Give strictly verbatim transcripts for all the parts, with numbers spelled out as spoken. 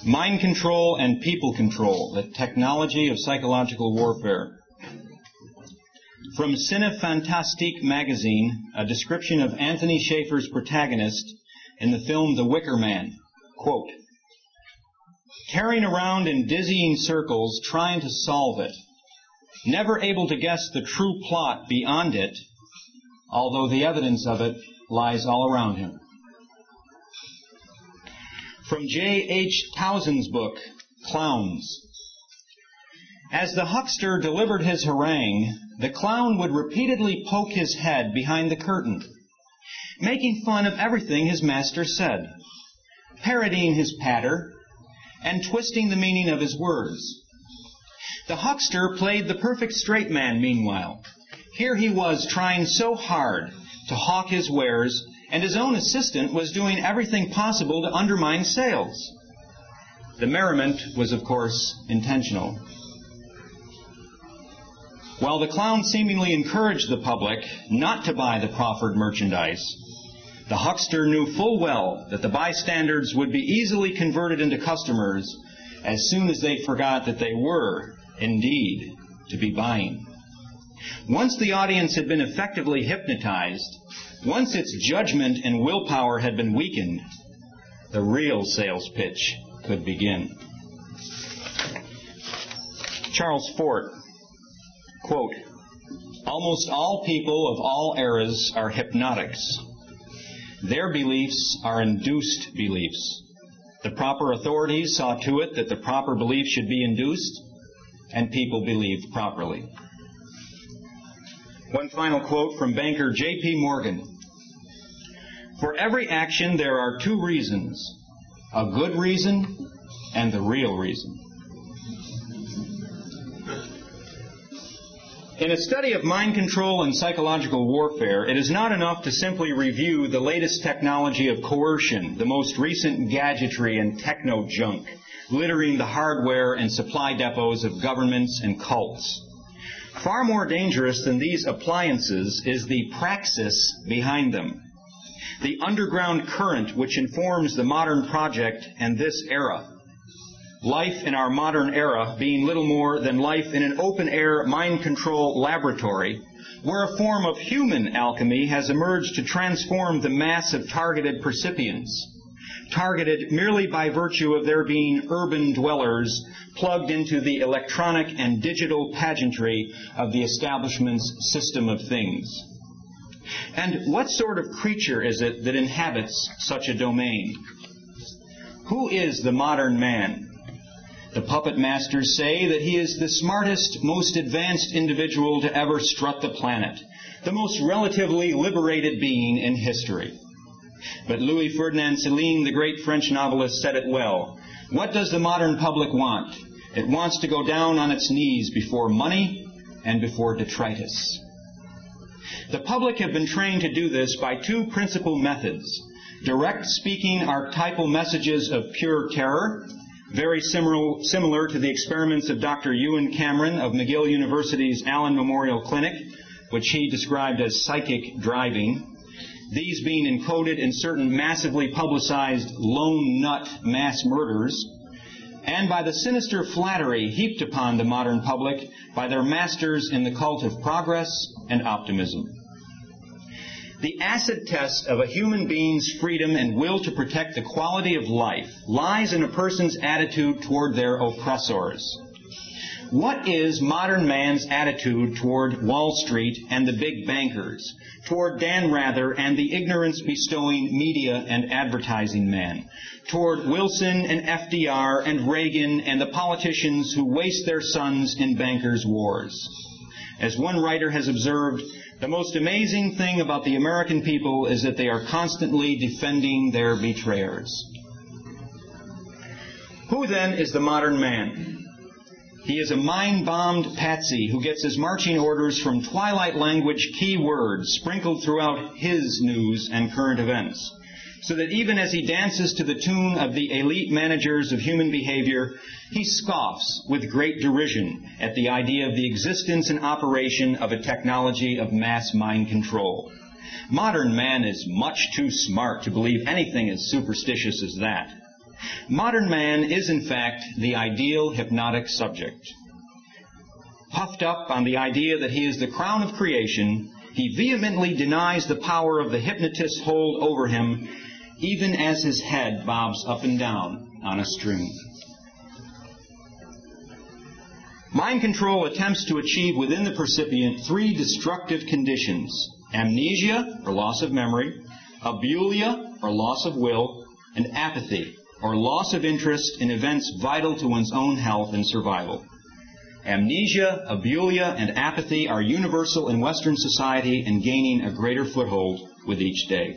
Mind Control and People Control, the Technology of Psychological Warfare. From Cine Fantastique magazine, a description of Anthony Schaefer's protagonist in the film The Wicker Man. Quote, "Tearing around in dizzying circles trying to solve it, never able to guess the true plot beyond it, although the evidence of it lies all around him." From J H Towson's book, Clowns. As the huckster delivered his harangue, the clown would repeatedly poke his head behind the curtain, making fun of everything his master said, parodying his patter, and twisting the meaning of his words. The huckster played the perfect straight man meanwhile. Here he was trying so hard to hawk his wares, and his own assistant was doing everything possible to undermine sales. The merriment was, of course, intentional. While the clown seemingly encouraged the public not to buy the proffered merchandise, the huckster knew full well that the bystanders would be easily converted into customers as soon as they forgot that they were, indeed, to be buying. Once the audience had been effectively hypnotized, once its judgment and willpower had been weakened, the real sales pitch could begin. Charles Fort, quote, "Almost all people of all eras are hypnotics. Their beliefs are induced beliefs. The proper authorities saw to it that the proper belief should be induced, and people believed properly." One final quote from banker J P Morgan. "For every action there are two reasons, a good reason and the real reason." In a study of mind control and psychological warfare, it is not enough to simply review the latest technology of coercion, the most recent gadgetry and techno-junk, littering the hardware and supply depots of governments and cults. Far more dangerous than these appliances is the praxis behind them, the underground current which informs the modern project and this era. Life in our modern era being little more than life in an open-air mind control laboratory, where a form of human alchemy has emerged to transform the mass of targeted percipients, targeted merely by virtue of their being urban dwellers plugged into the electronic and digital pageantry of the establishment's system of things. And what sort of creature is it that inhabits such a domain? Who is the modern man? The puppet masters say that he is the smartest, most advanced individual to ever strut the planet, the most relatively liberated being in history. But Louis Ferdinand Céline, the great French novelist, said it well. What does the modern public want? It wants to go down on its knees before money and before detritus. The public have been trained to do this by two principal methods: direct speaking archetypal messages of pure terror, very similar, similar to the experiments of Doctor Ewan Cameron of McGill University's Allen Memorial Clinic, which he described as psychic driving, these being encoded in certain massively publicized lone nut mass murders, and by the sinister flattery heaped upon the modern public by their masters in the cult of progress and optimism. The acid test of a human being's freedom and will to protect the quality of life lies in a person's attitude toward their oppressors. What is modern man's attitude toward Wall Street and the big bankers, toward Dan Rather and the ignorance-bestowing media and advertising man, toward Wilson and F D R and Reagan and the politicians who waste their sons in bankers' wars? As one writer has observed, the most amazing thing about the American people is that they are constantly defending their betrayers. Who then is the modern man? He is a mind-bombed patsy who gets his marching orders from twilight language key words sprinkled throughout his news and current events, so that even as he dances to the tune of the elite managers of human behavior, he scoffs with great derision at the idea of the existence and operation of a technology of mass mind control. Modern man is much too smart to believe anything as superstitious as that. Modern man is, in fact, the ideal hypnotic subject. Puffed up on the idea that he is the crown of creation, he vehemently denies the power of the hypnotist's hold over him, even as his head bobs up and down on a string. Mind control attempts to achieve within the percipient three destructive conditions: amnesia, or loss of memory, abulia, or loss of will, and apathy, or loss of interest in events vital to one's own health and survival. Amnesia, abulia, and apathy are universal in Western society and gaining a greater foothold with each day.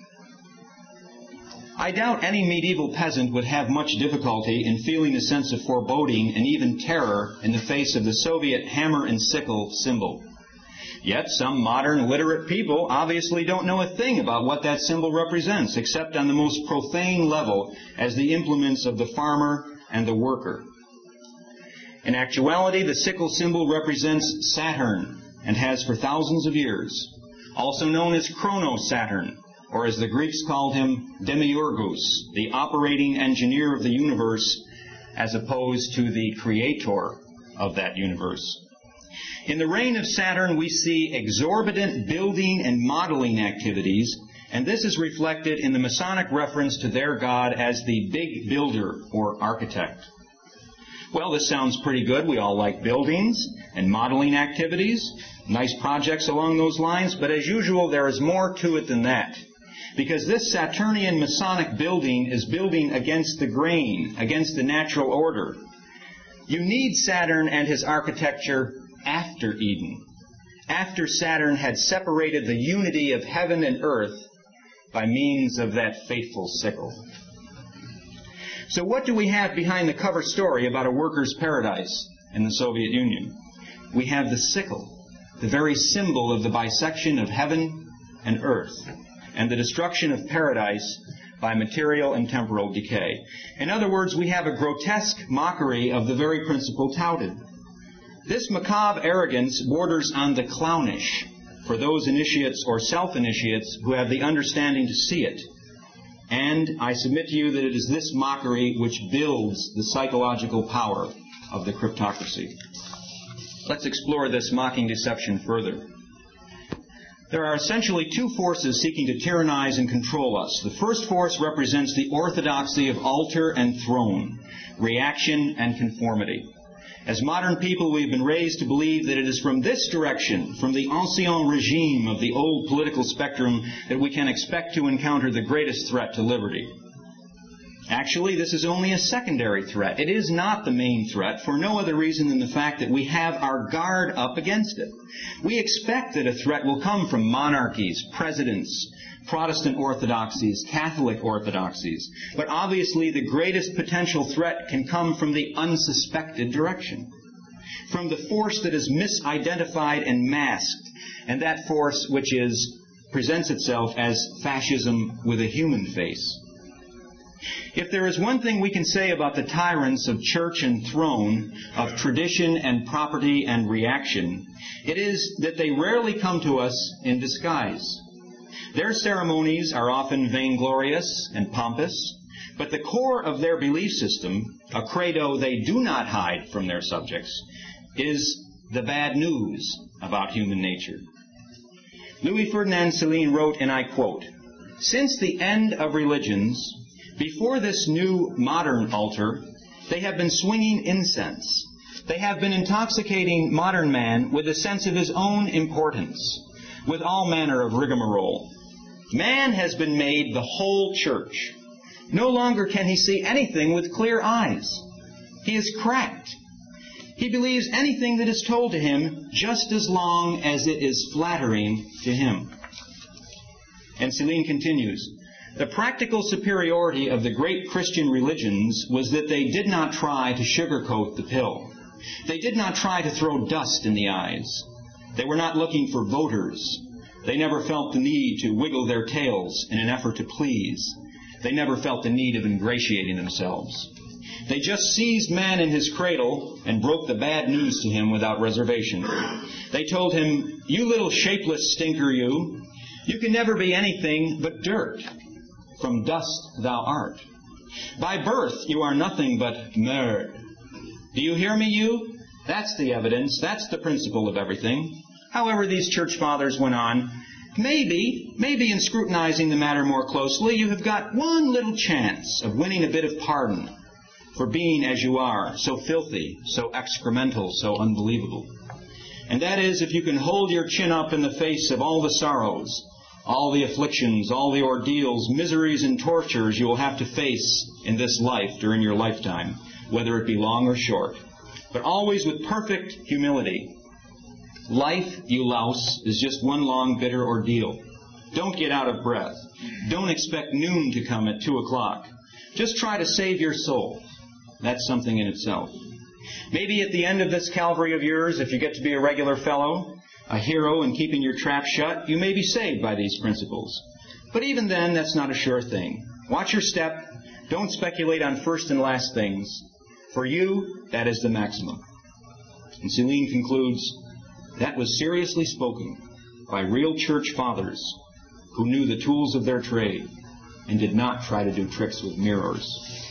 I doubt any medieval peasant would have much difficulty in feeling a sense of foreboding and even terror in the face of the Soviet hammer and sickle symbol. Yet some modern literate people obviously don't know a thing about what that symbol represents, except on the most profane level as the implements of the farmer and the worker. In actuality, the sickle symbol represents Saturn and has for thousands of years, also known as Chrono-Saturn, or as the Greeks called him, Demiurgus, the operating engineer of the universe, as opposed to the creator of that universe. In the reign of Saturn, we see exorbitant building and modeling activities, and this is reflected in the Masonic reference to their god as the big builder or architect. Well, this sounds pretty good. We all like buildings and modeling activities, nice projects along those lines, but as usual, there is more to it than that. Because this Saturnian Masonic building is building against the grain, against the natural order. You need Saturn and his architecture after Eden, after Saturn had separated the unity of heaven and earth by means of that fateful sickle. So what do we have behind the cover story about a worker's paradise in the Soviet Union? We have the sickle, the very symbol of the bisection of heaven and earth, and the destruction of paradise by material and temporal decay. In other words, we have a grotesque mockery of the very principle touted. This macabre arrogance borders on the clownish for those initiates or self-initiates who have the understanding to see it. And I submit to you that it is this mockery which builds the psychological power of the cryptocracy. Let's explore this mocking deception further. There are essentially two forces seeking to tyrannize and control us. The first force represents the orthodoxy of altar and throne, reaction and conformity. As modern people, we have been raised to believe that it is from this direction, from the ancien regime of the old political spectrum, that we can expect to encounter the greatest threat to liberty. Actually, this is only a secondary threat. It is not the main threat for no other reason than the fact that we have our guard up against it. We expect that a threat will come from monarchies, presidents, Protestant orthodoxies, Catholic orthodoxies. But obviously the greatest potential threat can come from the unsuspected direction, from the force that is misidentified and masked, and that force which is presents itself as fascism with a human face. If there is one thing we can say about the tyrants of church and throne, of tradition and property and reaction, it is that they rarely come to us in disguise. Their ceremonies are often vainglorious and pompous, but the core of their belief system, a credo they do not hide from their subjects, is the bad news about human nature. Louis Ferdinand Céline wrote, and I quote, "Since the end of religions, before this new modern altar, they have been swinging incense. They have been intoxicating modern man with a sense of his own importance, with all manner of rigmarole. Man has been made the whole church. No longer can he see anything with clear eyes. He is cracked. He believes anything that is told to him just as long as it is flattering to him." And Céline continues, "The practical superiority of the great Christian religions was that they did not try to sugarcoat the pill. They did not try to throw dust in the eyes. They were not looking for voters. They never felt the need to wiggle their tails in an effort to please. They never felt the need of ingratiating themselves. They just seized man in his cradle and broke the bad news to him without reservation. They told him, 'You little shapeless stinker, you, you can never be anything but dirt. From dust thou art. By birth, you are nothing but merde. Do you hear me, you? That's the evidence. That's the principle of everything. However, these church fathers went on, maybe, maybe in scrutinizing the matter more closely, you have got one little chance of winning a bit of pardon for being as you are, so filthy, so excremental, so unbelievable. And that is if you can hold your chin up in the face of all the sorrows, all the afflictions, all the ordeals, miseries, and tortures you will have to face in this life during your lifetime, whether it be long or short, but always with perfect humility. Life, you louse, is just one long bitter ordeal. Don't get out of breath. Don't expect noon to come at two o'clock. Just try to save your soul. That's something in itself. Maybe at the end of this Calvary of yours, if you get to be a regular fellow, a hero in keeping your trap shut, you may be saved by these principles. But even then, that's not a sure thing. Watch your step. Don't speculate on first and last things. For you, that is the maximum. And Celine concludes, that was seriously spoken by real church fathers who knew the tools of their trade and did not try to do tricks with mirrors.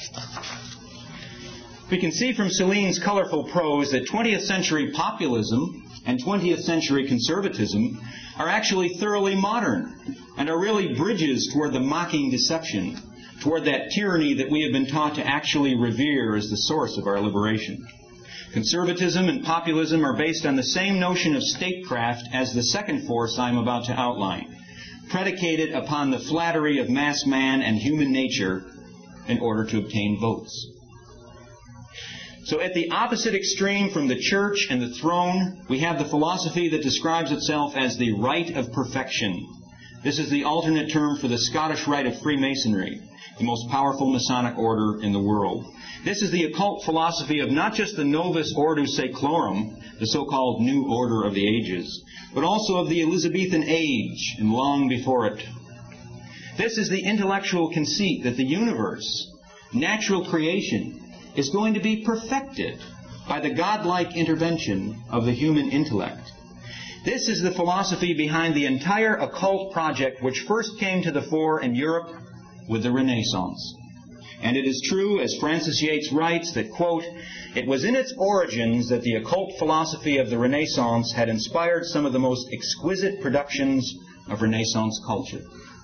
We can see from Celine's colorful prose that twentieth century populism and twentieth century conservatism are actually thoroughly modern and are really bridges toward the mocking deception, toward that tyranny that we have been taught to actually revere as the source of our liberation. Conservatism and populism are based on the same notion of statecraft as the second force I am about to outline, predicated upon the flattery of mass man and human nature in order to obtain votes. So at the opposite extreme from the church and the throne, we have the philosophy that describes itself as the rite of perfection. This is the alternate term for the Scottish Rite of Freemasonry, the most powerful Masonic order in the world. This is the occult philosophy of not just the Novus Ordo Seclorum, the so-called New Order of the Ages, but also of the Elizabethan age and long before it. This is the intellectual conceit that the universe, natural creation, is going to be perfected by the godlike intervention of the human intellect. This is the philosophy behind the entire occult project which first came to the fore in Europe with the Renaissance. And it is true, as Francis Yates writes, that, quote, it was in its origins that the occult philosophy of the Renaissance had inspired some of the most exquisite productions of Renaissance culture.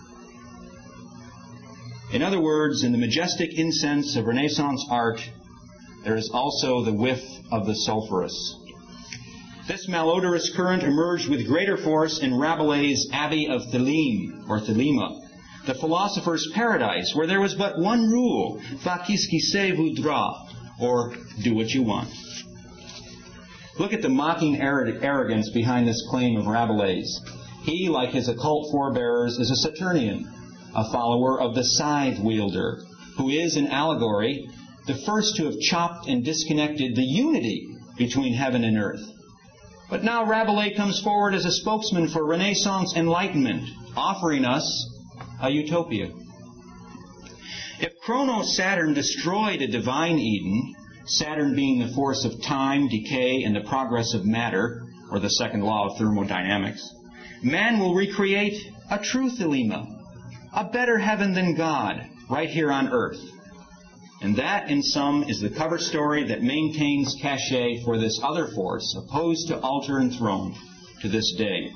In other words, in the majestic incense of Renaissance art, there is also the whiff of the sulphurous. This malodorous current emerged with greater force in Rabelais' Abbey of Theleme, or Thelema, the philosopher's paradise, where there was but one rule, "Fais qui se voudra," or do what you want. Look at the mocking arrogance behind this claim of Rabelais. He, like his occult forebearers, is a Saturnian, a follower of the scythe wielder, who is, in allegory, the first to have chopped and disconnected the unity between heaven and earth. But now Rabelais comes forward as a spokesman for Renaissance enlightenment, offering us a utopia. If Chronos Saturn destroyed a divine Eden, Saturn being the force of time, decay, and the progress of matter, or the second law of thermodynamics, man will recreate a true Thelema, a better heaven than God, right here on earth. And that, in sum, is the cover story that maintains cachet for this other force, opposed to altar and throne, to this day.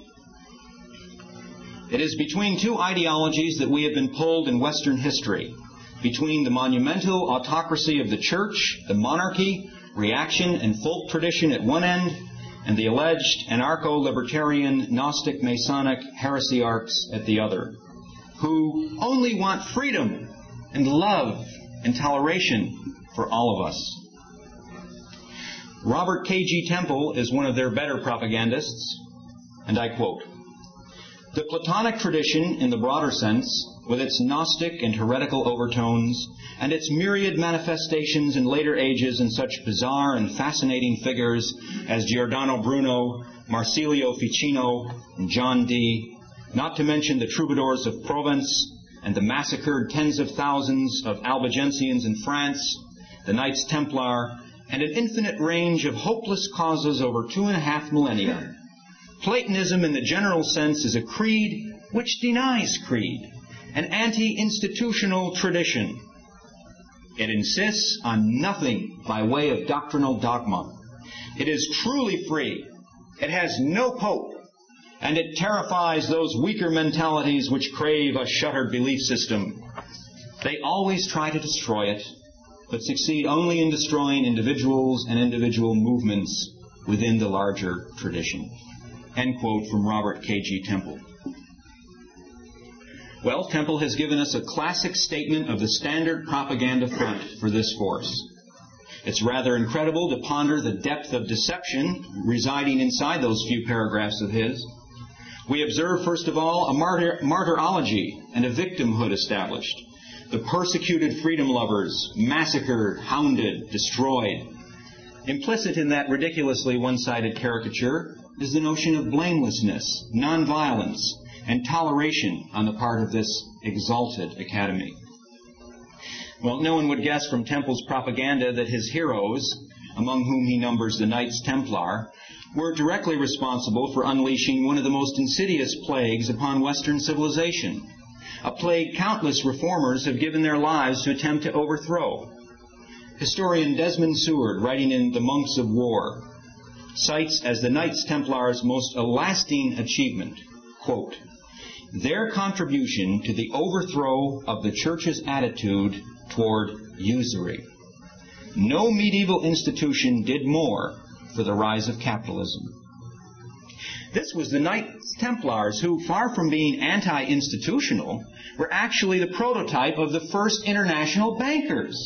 It is between two ideologies that we have been pulled in Western history, between the monumental autocracy of the church, the monarchy, reaction, and folk tradition at one end, and the alleged anarcho-libertarian, Gnostic, Masonic heresiarchs at the other, who only want freedom and love and toleration for all of us. Robert K G Temple is one of their better propagandists, and I quote, "The Platonic tradition, in the broader sense, with its Gnostic and heretical overtones, and its myriad manifestations in later ages in such bizarre and fascinating figures as Giordano Bruno, Marsilio Ficino, and John Dee, not to mention the troubadours of Provence, and the massacred tens of thousands of Albigensians in France, the Knights Templar, and an infinite range of hopeless causes over two and a half millennia. Platonism in the general sense is a creed which denies creed, an anti-institutional tradition. It insists on nothing by way of doctrinal dogma. It is truly free. It has no pope. And it terrifies those weaker mentalities which crave a shuttered belief system. They always try to destroy it, but succeed only in destroying individuals and individual movements within the larger tradition. End quote from Robert K G Temple. Well, Temple has given us a classic statement of the standard propaganda front for this force. It's rather incredible to ponder the depth of deception residing inside those few paragraphs of his. We observe, first of all, a martyr, martyrology and a victimhood established. The persecuted freedom lovers, massacred, hounded, destroyed. Implicit in that ridiculously one-sided caricature is the notion of blamelessness, nonviolence, and toleration on the part of this exalted academy. Well, no one would guess from Temple's propaganda that his heroes, among whom he numbers the Knights Templar, were directly responsible for unleashing one of the most insidious plagues upon Western civilization, a plague countless reformers have given their lives to attempt to overthrow. Historian Desmond Seward, writing in The Monks of War, cites as the Knights Templars' most lasting achievement, quote, their contribution to the overthrow of the Church's attitude toward usury. No medieval institution did more for the rise of capitalism. This was the Knights Templars who, far from being anti-institutional, were actually the prototype of the first international bankers.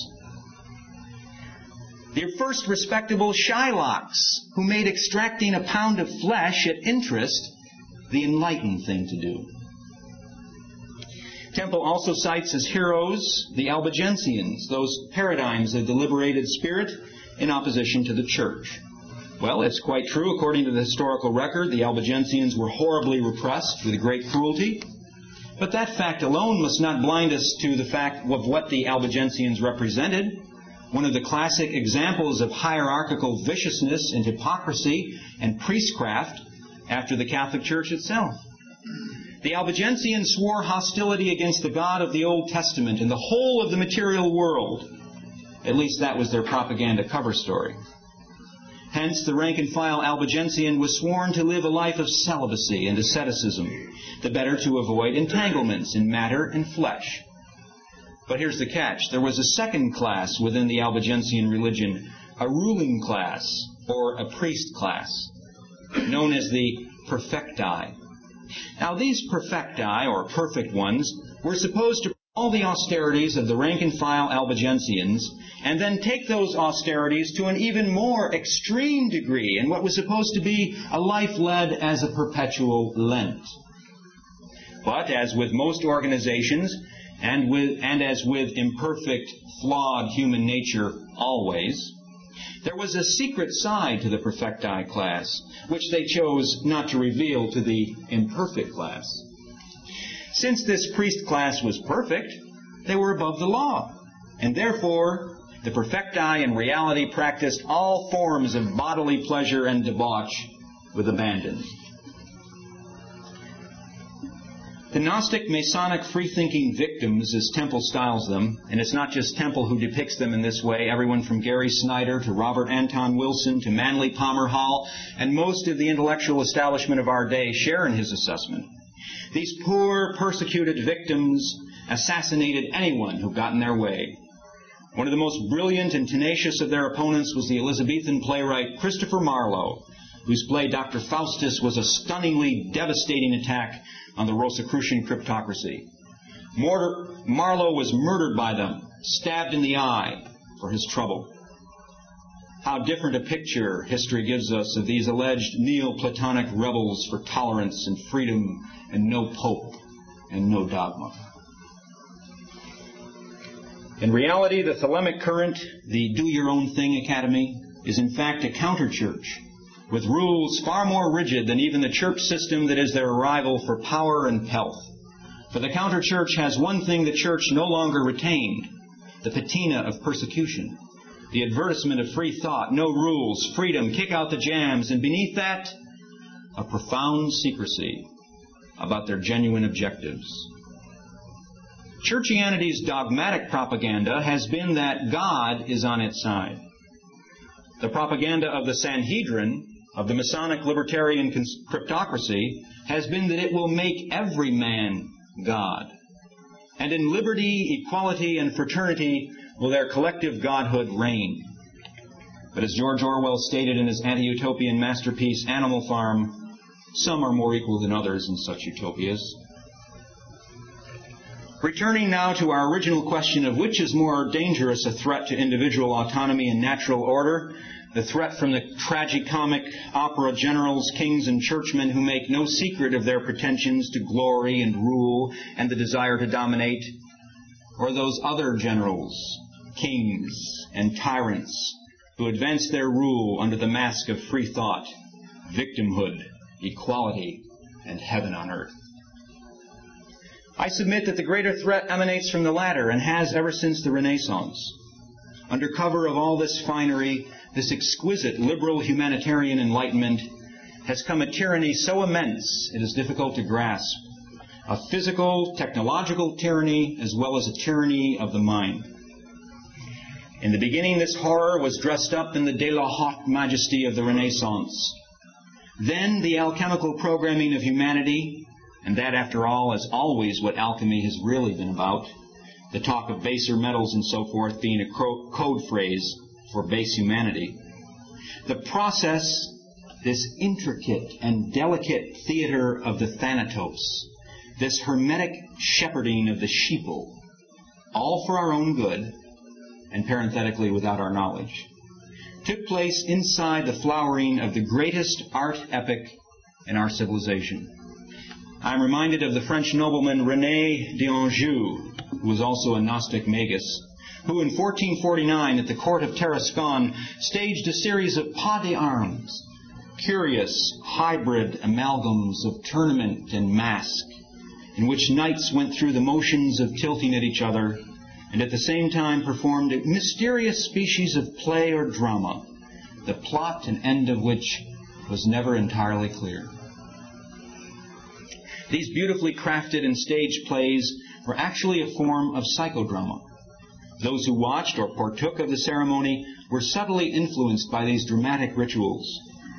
The first respectable Shylocks, who made extracting a pound of flesh at interest the enlightened thing to do. Temple also cites as heroes the Albigensians, those paradigms of the liberated spirit in opposition to the Church. Well, it's quite true. According to the historical record, the Albigensians were horribly repressed with great cruelty. But that fact alone must not blind us to the fact of what the Albigensians represented. One of the classic examples of hierarchical viciousness and hypocrisy and priestcraft after the Catholic Church itself. The Albigensians swore hostility against the God of the Old Testament and the whole of the material world. At least that was their propaganda cover story. Hence, the rank-and-file Albigensian was sworn to live a life of celibacy and asceticism, the better to avoid entanglements in matter and flesh. But here's the catch. There was a second class within the Albigensian religion, a ruling class, or a priest class, known as the perfecti. Now, these perfecti, or perfect ones, were supposed to all the austerities of the rank-and-file Albigensians, and then take those austerities to an even more extreme degree in what was supposed to be a life led as a perpetual Lent. But as with most organizations, and with and as with imperfect, flawed human nature always, there was a secret side to the perfecti class, which they chose not to reveal to the imperfect class. Since this priest class was perfect, they were above the law, and therefore the perfecti in reality practiced all forms of bodily pleasure and debauch with abandon. The Gnostic Masonic free-thinking victims, as Temple styles them, and it's not just Temple who depicts them in this way, everyone from Gary Snyder to Robert Anton Wilson to Manly Palmer Hall, and most of the intellectual establishment of our day share in his assessment. These poor, persecuted victims assassinated anyone who got in their way. One of the most brilliant and tenacious of their opponents was the Elizabethan playwright Christopher Marlowe, whose play Doctor Faustus was a stunningly devastating attack on the Rosicrucian cryptocracy. Mortar, Marlowe was murdered by them, stabbed in the eye for his trouble. How different a picture history gives us of these alleged Neoplatonic rebels for tolerance and freedom and no pope and no dogma. In reality, the Thelemic current, the do-your-own-thing academy, is in fact a counter-church, with rules far more rigid than even the church system that is their rival for power and pelf. For the counter-church has one thing the church no longer retained, the patina of persecution, the advertisement of free thought, no rules, freedom, kick out the jams, and beneath that, a profound secrecy about their genuine objectives. Churchianity's dogmatic propaganda has been that God is on its side. The propaganda of the Sanhedrin, of the Masonic libertarian cryptocracy, has been that it will make every man God. And in liberty, equality, and fraternity will their collective godhood reign. But as George Orwell stated in his anti-utopian masterpiece, Animal Farm, some are more equal than others in such utopias. Returning now to our original question of which is more dangerous a threat to individual autonomy and natural order, the threat from the tragicomic opera generals, kings, and churchmen who make no secret of their pretensions to glory and rule and the desire to dominate, or those other generals, kings, and tyrants who advance their rule under the mask of free thought, victimhood, equality, and heaven on earth. I submit that the greater threat emanates from the latter and has ever since the Renaissance. Under cover of all this finery, this exquisite liberal humanitarian enlightenment has come a tyranny so immense it is difficult to grasp. A physical, technological tyranny as well as a tyranny of the mind. In the beginning, this horror was dressed up in the de la haute majesty of the Renaissance. Then the alchemical programming of humanity, and that, after all, is always what alchemy has really been about, the talk of baser metals and so forth being a code phrase for base humanity. The process, this intricate and delicate theater of the Thanatos, this hermetic shepherding of the sheeple, all for our own good, and parenthetically without our knowledge, took place inside the flowering of the greatest art epic in our civilization. I'm reminded of the French nobleman René d'Anjou, who was also a Gnostic magus, who in fourteen forty-nine at the court of Tarascon staged a series of pas d'armes, curious hybrid amalgams of tournament and mask, in which knights went through the motions of tilting at each other and at the same time performed a mysterious species of play or drama, the plot and end of which was never entirely clear. These beautifully crafted and staged plays were actually a form of psychodrama. Those who watched or partook of the ceremony were subtly influenced by these dramatic rituals.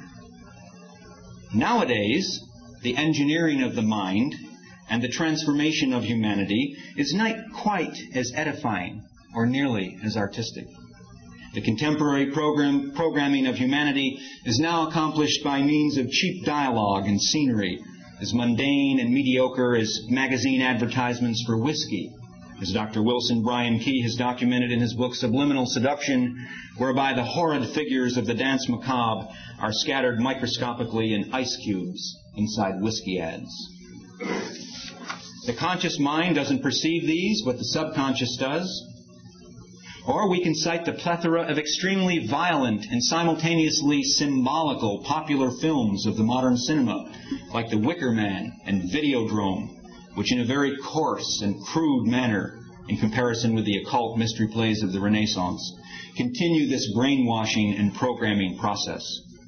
Nowadays, the engineering of the mind and the transformation of humanity is not quite as edifying or nearly as artistic. The contemporary program, programming of humanity is now accomplished by means of cheap dialogue and scenery, as mundane and mediocre as magazine advertisements for whiskey, as Doctor Wilson Bryan Key has documented in his book Subliminal Seduction, whereby the horrid figures of the dance macabre are scattered microscopically in ice cubes inside whiskey ads. The conscious mind doesn't perceive these, but the subconscious does. Or we can cite the plethora of extremely violent and simultaneously symbolical popular films of the modern cinema, like The Wicker Man and Videodrome, which in a very coarse and crude manner, in comparison with the occult mystery plays of the Renaissance, continue this brainwashing and programming process.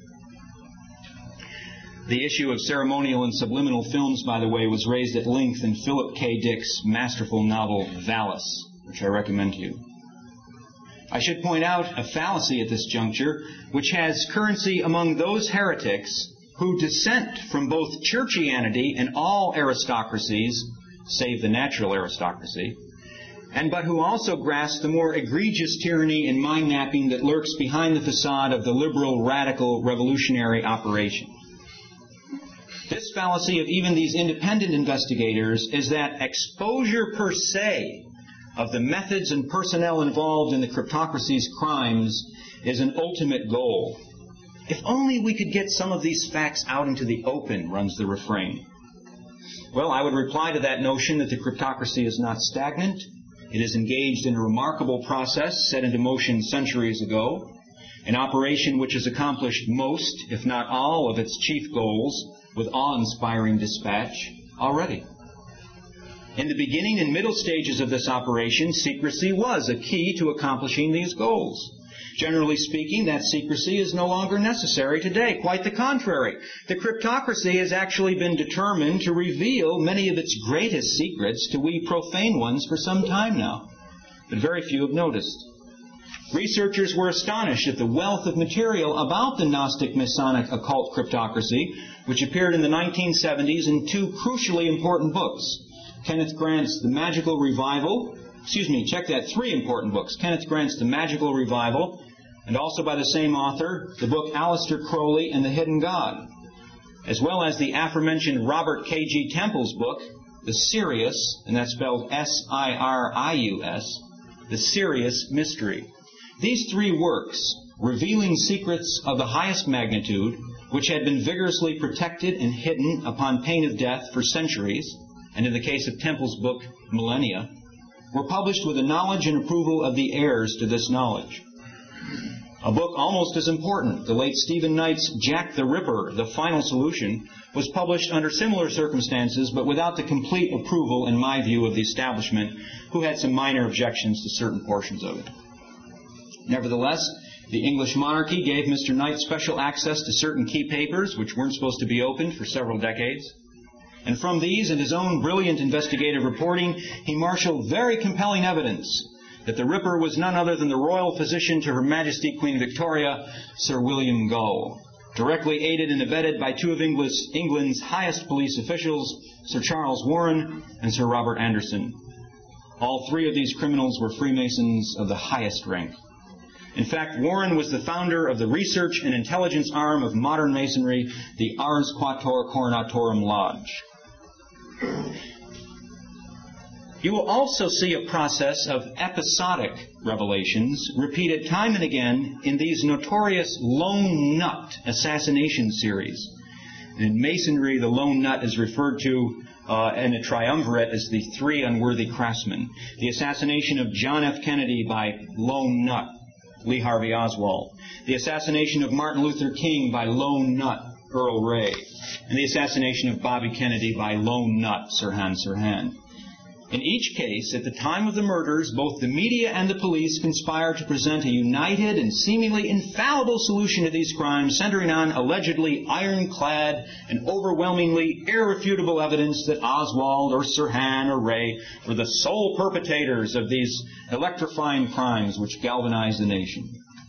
The issue of ceremonial and subliminal films, by the way, was raised at length in Philip K. Dick's masterful novel Valis, which I recommend to you. I should point out a fallacy at this juncture, which has currency among those heretics who dissent from both churchianity and all aristocracies, save the natural aristocracy, and but who also grasp the more egregious tyranny and mind-mapping that lurks behind the facade of the liberal, radical, revolutionary operation. This fallacy of even these independent investigators is that exposure per se of the methods and personnel involved in the cryptocracy's crimes is an ultimate goal. If only we could get some of these facts out into the open, runs the refrain. Well, I would reply to that notion that the cryptocracy is not stagnant. It is engaged in a remarkable process set into motion centuries ago, an operation which has accomplished most, if not all, of its chief goals with awe-inspiring dispatch already. In the beginning and middle stages of this operation, secrecy was a key to accomplishing these goals. Generally speaking, that secrecy is no longer necessary today. Quite the contrary. The cryptocracy has actually been determined to reveal many of its greatest secrets to we profane ones for some time now. But very few have noticed. Researchers were astonished at the wealth of material about the Gnostic Masonic occult cryptocracy, which appeared in the nineteen seventies in two crucially important books. Kenneth Grant's The Magical Revival, excuse me, check that, three important books. Kenneth Grant's The Magical Revival, and also by the same author, the book Aleister Crowley and the Hidden God, as well as the aforementioned Robert K G Temple's book, The Sirius, and that's spelled S I R I U S, The Sirius Mystery. These three works, revealing secrets of the highest magnitude, which had been vigorously protected and hidden upon pain of death for centuries, and in the case of Temple's book, millennia, were published with the knowledge and approval of the heirs to this knowledge. A book almost as important, the late Stephen Knight's Jack the Ripper, The Final Solution, was published under similar circumstances, but without the complete approval, in my view, of the establishment, who had some minor objections to certain portions of it. Nevertheless, the English monarchy gave Mister Knight special access to certain key papers which weren't supposed to be opened for several decades. And from these and his own brilliant investigative reporting, he marshaled very compelling evidence that the Ripper was none other than the royal physician to Her Majesty Queen Victoria, Sir William Gull, directly aided and abetted by two of England's, England's highest police officials, Sir Charles Warren and Sir Robert Anderson. All three of these criminals were Freemasons of the highest rank. In fact, Warren was the founder of the research and intelligence arm of modern Masonry, the Ars Quattuor Coronatorum Lodge. You will also see a process of episodic revelations repeated time and again in these notorious Lone Nut assassination series. In Masonry, the Lone Nut is referred to uh, in a triumvirate as the three unworthy craftsmen. The assassination of John F. Kennedy by Lone Nut, Lee Harvey Oswald. The assassination of Martin Luther King by Lone Nut, Earl Ray. And the assassination of Bobby Kennedy by Lone Nut, Sirhan Sirhan. In each case, at the time of the murders, both the media and the police conspired to present a united and seemingly infallible solution to these crimes, centering on allegedly ironclad and overwhelmingly irrefutable evidence that Oswald or Sirhan or Ray were the sole perpetrators of these electrifying crimes which galvanized the nation.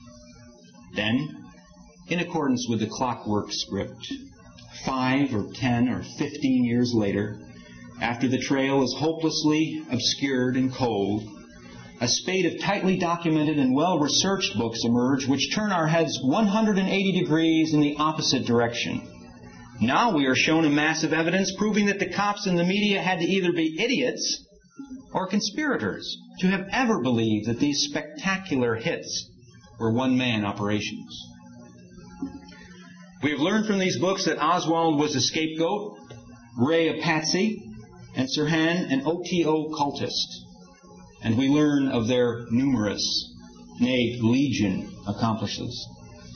Then, in accordance with the clockwork script, five or ten or fifteen years later, after the trail is hopelessly obscured and cold, a spate of tightly documented and well-researched books emerge which turn our heads one hundred eighty degrees in the opposite direction. Now we are shown a mass of evidence proving that the cops and the media had to either be idiots or conspirators to have ever believed that these spectacular hits were one-man operations. We have learned from these books that Oswald was a scapegoat, Ray a patsy, and Sirhan an O T O cultist. And we learn of their numerous, nay, legion accomplices.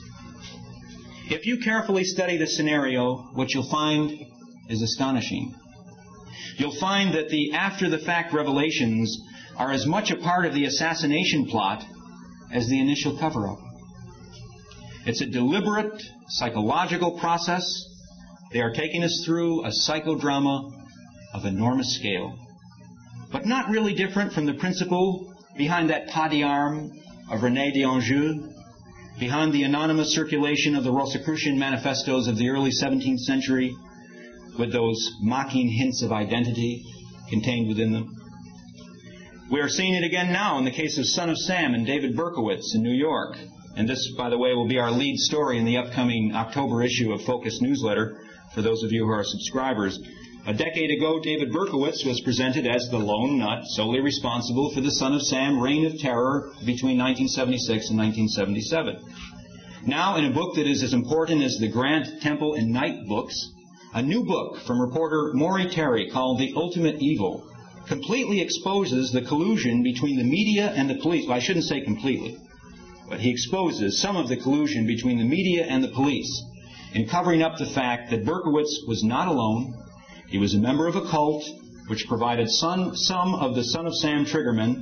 If you carefully study the scenario, what you'll find is astonishing. You'll find that the after-the-fact revelations are as much a part of the assassination plot as the initial cover-up. It's a deliberate psychological process. They are taking us through a psychodrama of enormous scale, but not really different from the principle behind that pas d'armes of René d'Anjou, behind the anonymous circulation of the Rosicrucian manifestos of the early seventeenth century, with those mocking hints of identity contained within them. We are seeing it again now in the case of Son of Sam and David Berkowitz in New York. And this, by the way, will be our lead story in the upcoming October issue of Focus Newsletter, for those of you who are subscribers. A decade ago, David Berkowitz was presented as the lone nut solely responsible for the Son of Sam reign of terror between nineteen seventy-six and nineteen seventy-seven. Now, in a book that is as important as the Grant, Temple, and Knight books, a new book from reporter Maury Terry called The Ultimate Evil completely exposes the collusion between the media and the police. Well, I shouldn't say completely, but he exposes some of the collusion between the media and the police in covering up the fact that Berkowitz was not alone. He was a member of a cult which provided some, some of the Son of Sam triggermen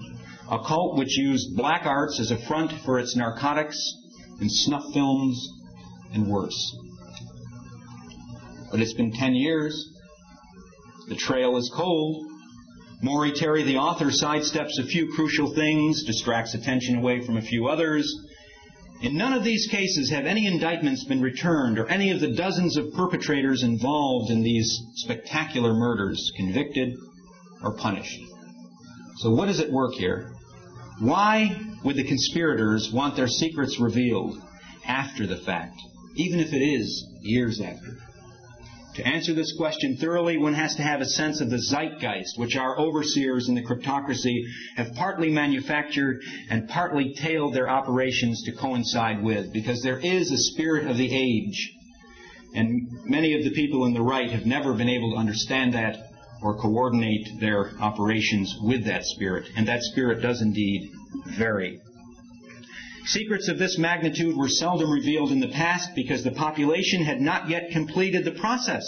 a cult which used black arts as a front for its narcotics and snuff films and worse. But it's been ten years. The trail is cold. Maury Terry, the author, sidesteps a few crucial things, distracts attention away from a few others. In none of these cases have any indictments been returned or any of the dozens of perpetrators involved in these spectacular murders convicted or punished. So what is at work here? Why would the conspirators want their secrets revealed after the fact, even if it is years after? To answer this question thoroughly, one has to have a sense of the zeitgeist which our overseers in the cryptocracy have partly manufactured and partly tailored their operations to coincide with, because there is a spirit of the age, and many of the people in the right have never been able to understand that or coordinate their operations with that spirit, and that spirit does indeed vary. Secrets of this magnitude were seldom revealed in the past because the population had not yet completed the process.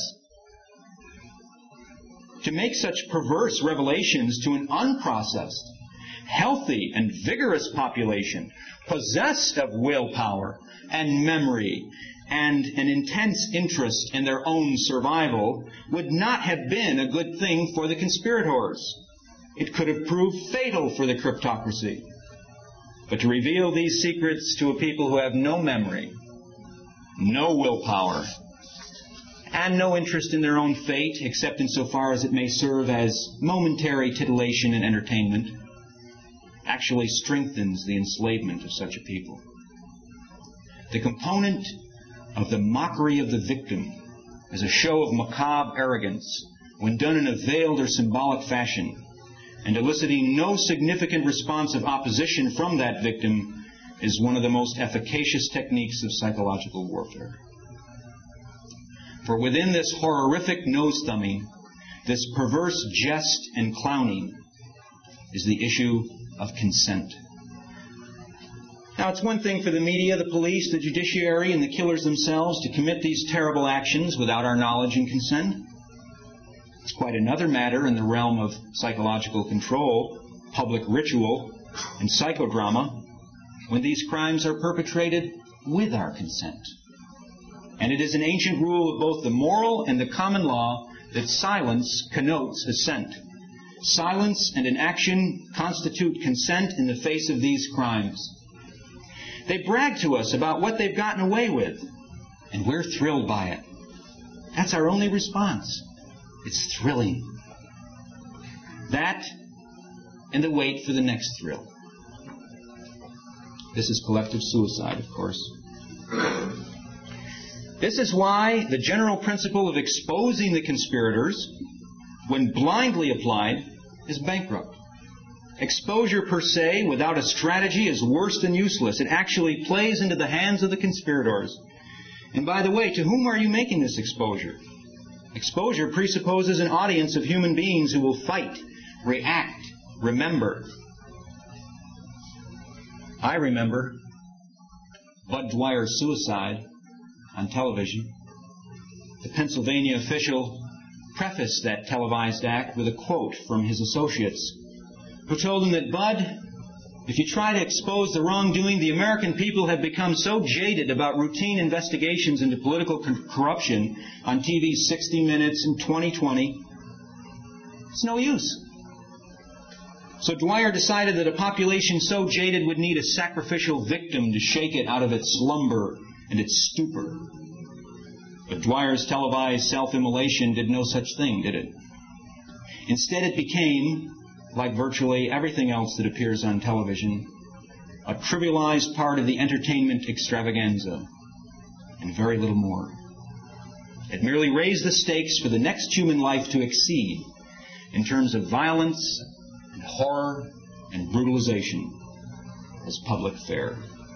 To make such perverse revelations to an unprocessed, healthy, and vigorous population, possessed of willpower and memory and an intense interest in their own survival, would not have been a good thing for the conspirators. It could have proved fatal for the cryptocracy. But to reveal these secrets to a people who have no memory, no willpower, and no interest in their own fate, except insofar as it may serve as momentary titillation and entertainment, actually strengthens the enslavement of such a people. The component of the mockery of the victim as a show of macabre arrogance, when done in a veiled or symbolic fashion, and eliciting no significant response of opposition from that victim, is one of the most efficacious techniques of psychological warfare. For within this horrific nose-thumbing, this perverse jest and clowning, is the issue of consent. Now, it's one thing for the media, the police, the judiciary, and the killers themselves to commit these terrible actions without our knowledge and consent. It's quite another matter in the realm of psychological control, public ritual, and psychodrama when these crimes are perpetrated with our consent. And it is an ancient rule of both the moral and the common law that silence connotes assent. Silence and inaction constitute consent in the face of these crimes. They brag to us about what they've gotten away with, and we're thrilled by it. That's our only response. It's thrilling. That and the wait for the next thrill. This is collective suicide, of course. This is why the general principle of exposing the conspirators, when blindly applied, is bankrupt. Exposure per se, without a strategy, is worse than useless. It actually plays into the hands of the conspirators. And by the way, to whom are you making this exposure? Exposure presupposes an audience of human beings who will fight, react, remember. I remember Bud Dwyer's suicide on television. The Pennsylvania official prefaced that televised act with a quote from his associates, who told him that, Bud, if you try to expose the wrongdoing, the American people have become so jaded about routine investigations into political corruption on T V's sixty minutes and twenty twenty, it's no use. So Dwyer decided that a population so jaded would need a sacrificial victim to shake it out of its slumber and its stupor. But Dwyer's televised self-immolation did no such thing, did it? Instead, it became, like virtually everything else that appears on television, a trivialized part of the entertainment extravaganza, and very little more. It merely raised the stakes for the next human life to exceed in terms of violence and horror and brutalization as public fare.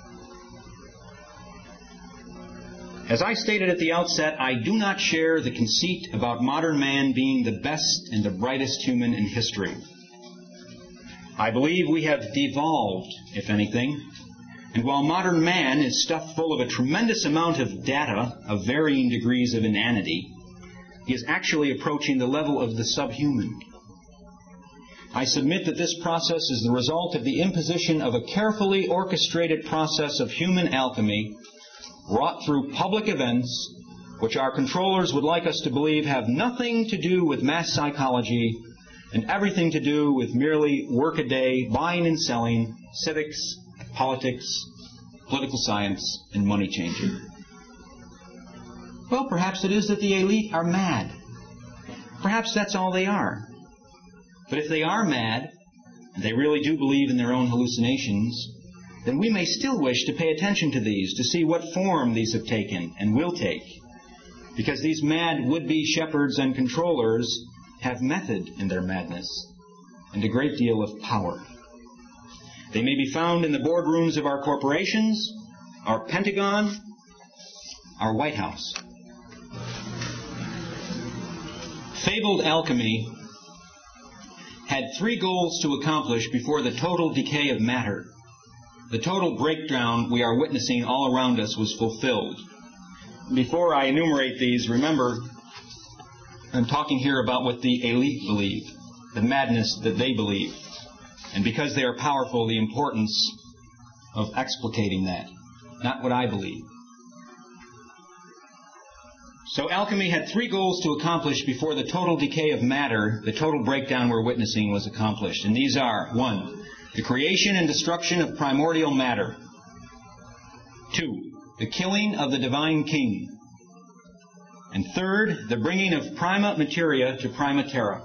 As I stated at the outset, I do not share the conceit about modern man being the best and the brightest human in history. I believe we have devolved, if anything, and while modern man is stuffed full of a tremendous amount of data of varying degrees of inanity, he is actually approaching the level of the subhuman. I submit that this process is the result of the imposition of a carefully orchestrated process of human alchemy wrought through public events which our controllers would like us to believe have nothing to do with mass psychology and everything to do with merely workaday buying and selling, civics, politics, political science, and money changing. Well, perhaps it is that the elite are mad. Perhaps that's all they are. But if they are mad, and they really do believe in their own hallucinations, then we may still wish to pay attention to these, to see what form these have taken and will take. Because these mad would-be shepherds and controllers have method in their madness and a great deal of power. They may be found in the boardrooms of our corporations, our Pentagon, our White House. Fabled alchemy had three goals to accomplish before the total decay of matter, the total breakdown we are witnessing all around us, was fulfilled. Before I enumerate these, remember, I'm talking here about what the elite believe, the madness that they believe, and because they are powerful, the importance of explicating that, not what I believe. So alchemy had three goals to accomplish before the total decay of matter, the total breakdown we're witnessing, was accomplished. And these are, one, the creation and destruction of primordial matter. Two, the killing of the divine king. And third, the bringing of prima materia to prima terra.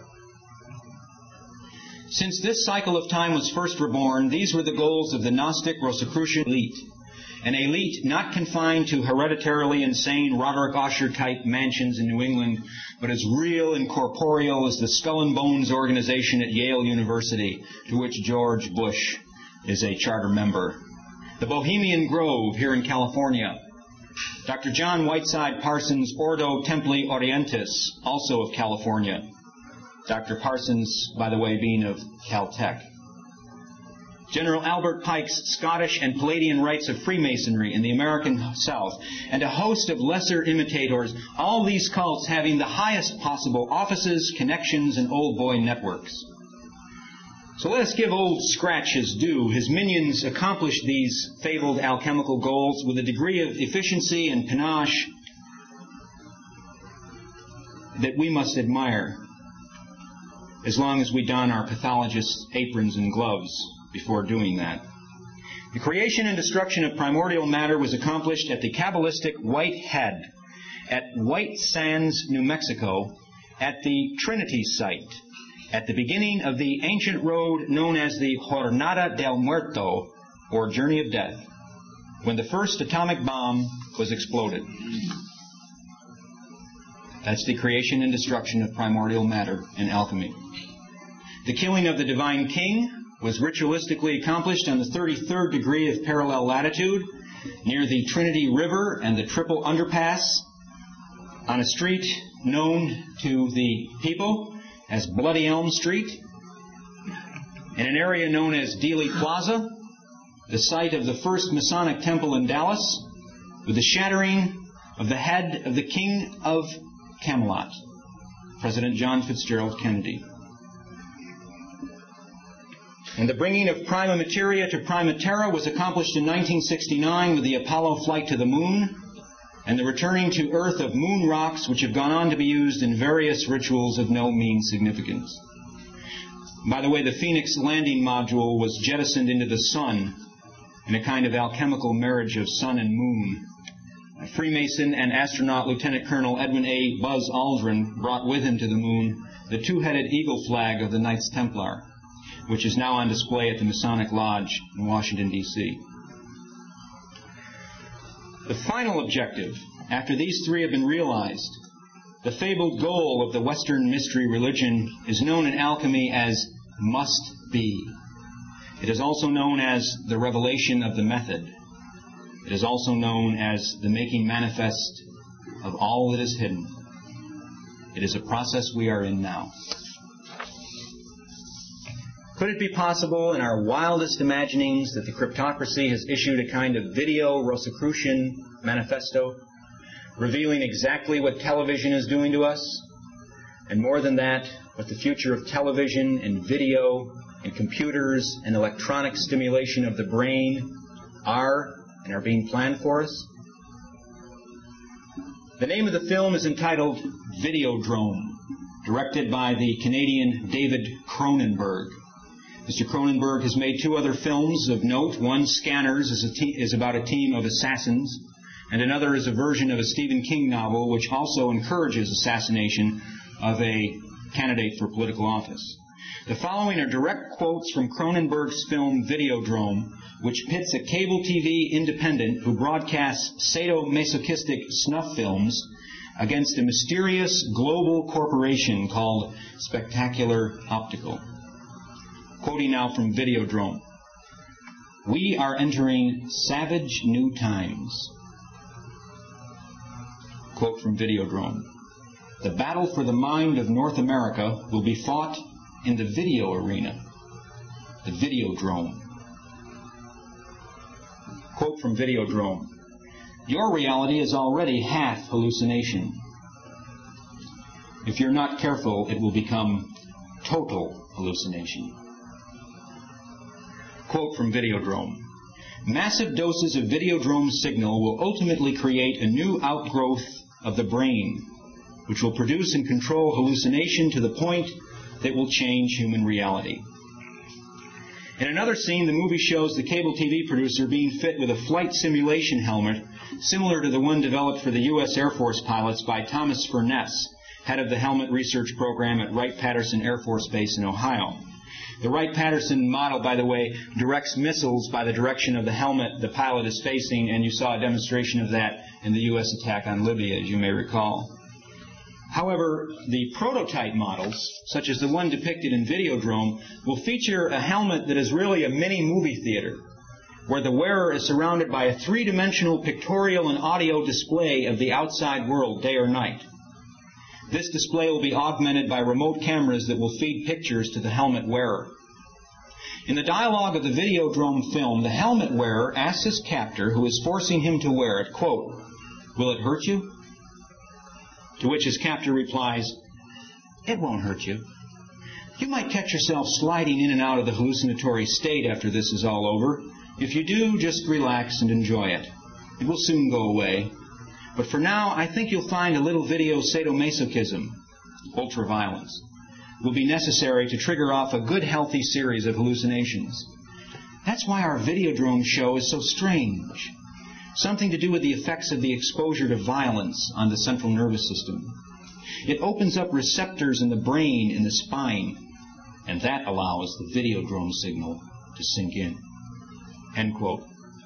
Since this cycle of time was first reborn, these were the goals of the Gnostic Rosicrucian elite. An elite not confined to hereditarily insane Roderick Usher-type mansions in New England, but as real and corporeal as the Skull and Bones organization at Yale University, to which George Bush is a charter member. The Bohemian Grove here in California. Doctor John Whiteside Parsons' Ordo Templi Orientis, also of California. Doctor Parsons, by the way, being of Caltech. General Albert Pike's Scottish and Palladian rites of Freemasonry in the American South, and a host of lesser imitators, all these cults having the highest possible offices, connections, and old boy networks. So let us give Old Scratch his due. His minions accomplished these fabled alchemical goals with a degree of efficiency and panache that we must admire, as long as we don our pathologist's aprons and gloves before doing that. The creation and destruction of primordial matter was accomplished at the Kabbalistic White Head, at White Sands, New Mexico, at the Trinity site, at the beginning of the ancient road known as the Jornada del Muerto, or Journey of Death, when the first atomic bomb was exploded. That's the creation and destruction of primordial matter in alchemy. The killing of the divine king was ritualistically accomplished on the thirty-third degree of parallel latitude, near the Trinity River and the Triple Underpass, on a street known to the people as Bloody Elm Street, in an area known as Dealey Plaza, the site of the first Masonic temple in Dallas, with the shattering of the head of the King of Camelot, President John Fitzgerald Kennedy. And the bringing of prima materia to prima terra was accomplished in nineteen sixty-nine with the Apollo flight to the moon and the returning to Earth of moon rocks, which have gone on to be used in various rituals of no mean significance. By the way, the Phoenix landing module was jettisoned into the sun in a kind of alchemical marriage of sun and moon. A Freemason and astronaut Lieutenant Colonel Edwin A. Buzz Aldrin brought with him to the moon the two-headed eagle flag of the Knights Templar, which is now on display at the Masonic Lodge in Washington, D C The final objective, after these three have been realized, the fabled goal of the Western mystery religion, is known in alchemy as must be. It is also known as the revelation of the method. It is also known as the making manifest of all that is hidden. It is a process we are in now. Could it be possible in our wildest imaginings that the cryptocracy has issued a kind of video Rosicrucian manifesto, revealing exactly what television is doing to us, And more than that, what the future of television and video and computers and electronic stimulation of the brain are and are being planned for us? The name of the film is entitled Videodrome, directed by the Canadian David Cronenberg. Mister Cronenberg has made two other films of note. One, Scanners, is, a te- is about a team of assassins, and another is a version of a Stephen King novel which also encourages assassination of a candidate for political office. The following are direct quotes from Cronenberg's film Videodrome, which pits a cable T V independent who broadcasts sadomasochistic snuff films against a mysterious global corporation called Spectacular Optical. Quoting now from Videodrome. We are entering savage new times. Quote from Videodrome. The battle for the mind of North America will be fought in the video arena, the Videodrome. Quote from Videodrome. Your reality is already half hallucination. If you're not careful, it will become total hallucination. Quote from Videodrome. Massive doses of Videodrome signal will ultimately create a new outgrowth of the brain, which will produce and control hallucination to the point that will change human reality. In another scene, the movie shows the cable T V producer being fit with a flight simulation helmet similar to the one developed for the U S Air Force pilots by Thomas Furness, head of the Helmet Research Program at Wright-Patterson Air Force Base in Ohio. The Wright-Patterson model, by the way, directs missiles by the direction of the helmet the pilot is facing, and you saw a demonstration of that in the U S attack on Libya, as you may recall. However, the prototype models, such as the one depicted in Videodrome, will feature a helmet that is really a mini movie theater, where the wearer is surrounded by a three-dimensional pictorial and audio display of the outside world, day or night. This display will be augmented by remote cameras that will feed pictures to the helmet wearer. In the dialogue of the Videodrome film, the helmet wearer asks his captor, who is forcing him to wear it, quote, "Will it hurt you?" To which his captor replies, "It won't hurt you. You might catch yourself sliding in and out of the hallucinatory state after this is all over. If you do, just relax and enjoy it. It will soon go away. But for now, I think you'll find a little video sadomasochism, ultraviolence, will be necessary to trigger off a good, healthy series of hallucinations. That's why our Videodrome show is so strange. Something to do with the effects of the exposure to violence on the central nervous system. It opens up receptors in the brain and the spine, and that allows the Videodrome signal to sink in." End quote.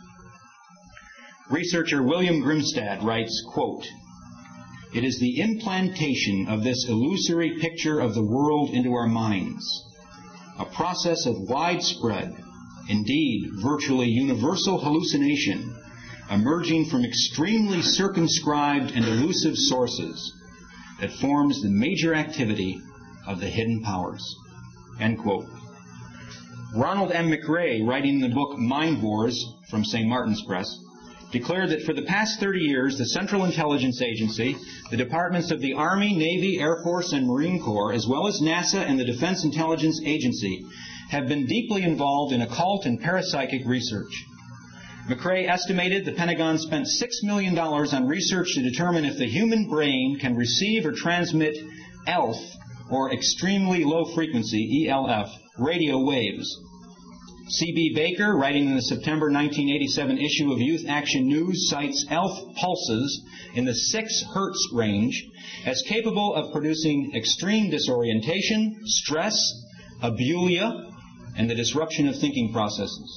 Researcher William Grimstad writes, quote, "It is the implantation of this illusory picture of the world into our minds, a process of widespread, indeed virtually universal hallucination, emerging from extremely circumscribed and elusive sources, that forms the major activity of the hidden powers." End quote. Ronald M. McRae, writing in the book Mind Wars from Saint Martin's Press, declared that for the past thirty years, the Central Intelligence Agency, the departments of the Army, Navy, Air Force, and Marine Corps, as well as NASA and the Defense Intelligence Agency, have been deeply involved in occult and parapsychic research. McRae estimated the Pentagon spent six million dollars on research to determine if the human brain can receive or transmit E L F, or extremely low frequency, E L F, radio waves. C B Baker, writing in the September nineteen eighty-seven issue of Youth Action News, cites E L F pulses in the six hertz range as capable of producing extreme disorientation, stress, abulia, and the disruption of thinking processes.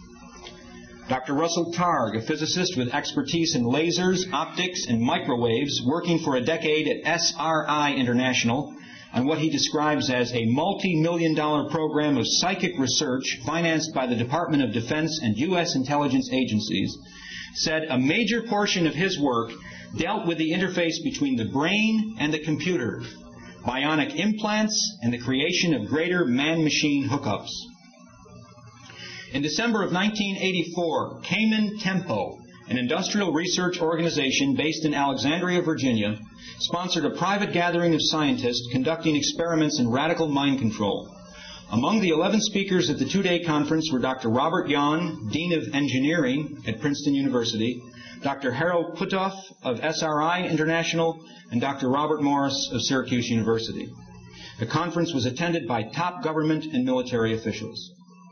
Doctor Russell Targ, a physicist with expertise in lasers, optics, and microwaves, working for a decade at S R I International on what he describes as a multi-million dollar program of psychic research financed by the Department of Defense and U S intelligence agencies, said a major portion of his work dealt with the interface between the brain and the computer, bionic implants, and the creation of greater man-machine hookups. In December of nineteen eighty-four, Cayman Tempo, an industrial research organization based in Alexandria, Virginia, sponsored a private gathering of scientists conducting experiments in radical mind control. Among the eleven speakers at the two-day conference were Doctor Robert Yon, Dean of Engineering at Princeton University, Doctor Harold Puthoff of S R I International, and Doctor Robert Morris of Syracuse University. The conference was attended by top government and military officials.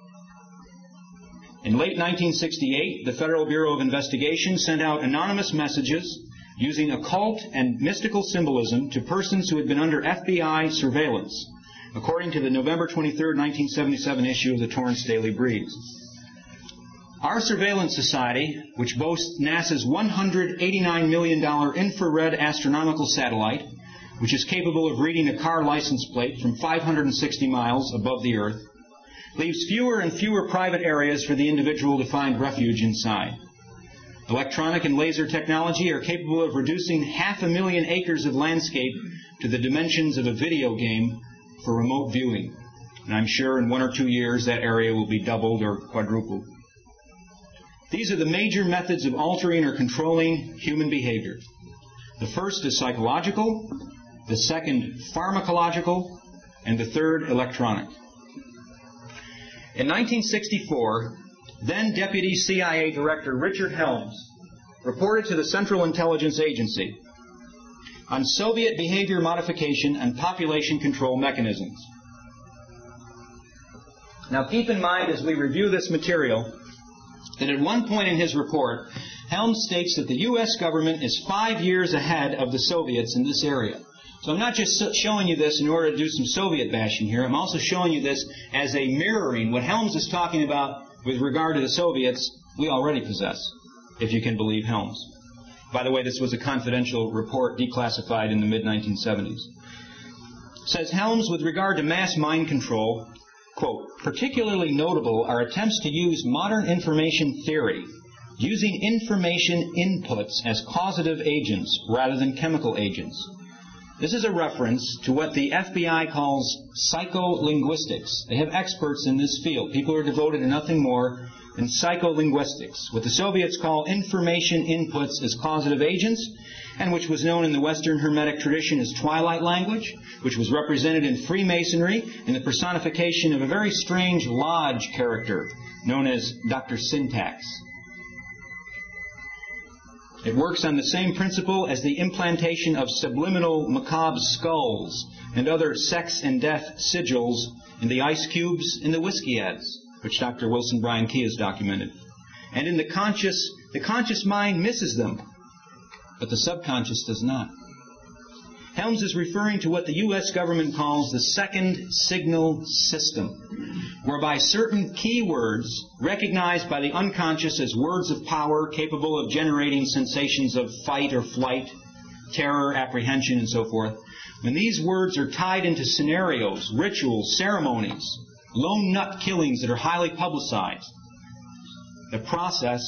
In late nineteen sixty-eight, the Federal Bureau of Investigation sent out anonymous messages using occult and mystical symbolism to persons who had been under F B I surveillance, according to the November twenty-third, nineteen seventy-seven issue of the Torrance Daily Breeze. Our surveillance society, which boasts NASA's one hundred eighty-nine million dollars infrared astronomical satellite, which is capable of reading a car license plate from five hundred sixty miles above the Earth, leaves fewer and fewer private areas for the individual to find refuge inside. Electronic and laser technology are capable of reducing half a million acres of landscape to the dimensions of a video game for remote viewing. And I'm sure in one or two years that area will be doubled or quadrupled. These are the major methods of altering or controlling human behavior. The first is psychological, the second pharmacological, and the third electronic. In nineteen sixty-four, then Deputy C I A Director Richard Helms reported to the Central Intelligence Agency on Soviet behavior modification and population control mechanisms. Now keep in mind as we review this material that at one point in his report, Helms states that the U S government is five years ahead of the Soviets in this area. So I'm not just showing you this in order to do some Soviet bashing here. I'm also showing you this as a mirroring. What Helms is talking about with regard to the Soviets, we already possess, if you can believe Helms. By the way, this was a confidential report declassified in the mid nineteen seventies. Says Helms, with regard to mass mind control, quote, particularly notable are attempts to use modern information theory, using information inputs as causative agents rather than chemical agents. This is a reference to what the F B I calls psycholinguistics. They have experts in this field. People are devoted to nothing more than psycholinguistics, what the Soviets call information inputs as causative agents, and which was known in the Western Hermetic tradition as twilight language, which was represented in Freemasonry in the personification of a very strange lodge character known as Doctor Syntax. It works on the same principle as the implantation of subliminal macabre skulls and other sex and death sigils in the ice cubes in the whiskey ads, which Doctor Wilson Bryan Key has documented. And in the conscious, the conscious mind misses them, but the subconscious does not. Helms is referring to what the U S government calls the second signal system, whereby certain key words, recognized by the unconscious as words of power capable of generating sensations of fight or flight, terror, apprehension, and so forth, when these words are tied into scenarios, rituals, ceremonies, lone nut killings that are highly publicized, the process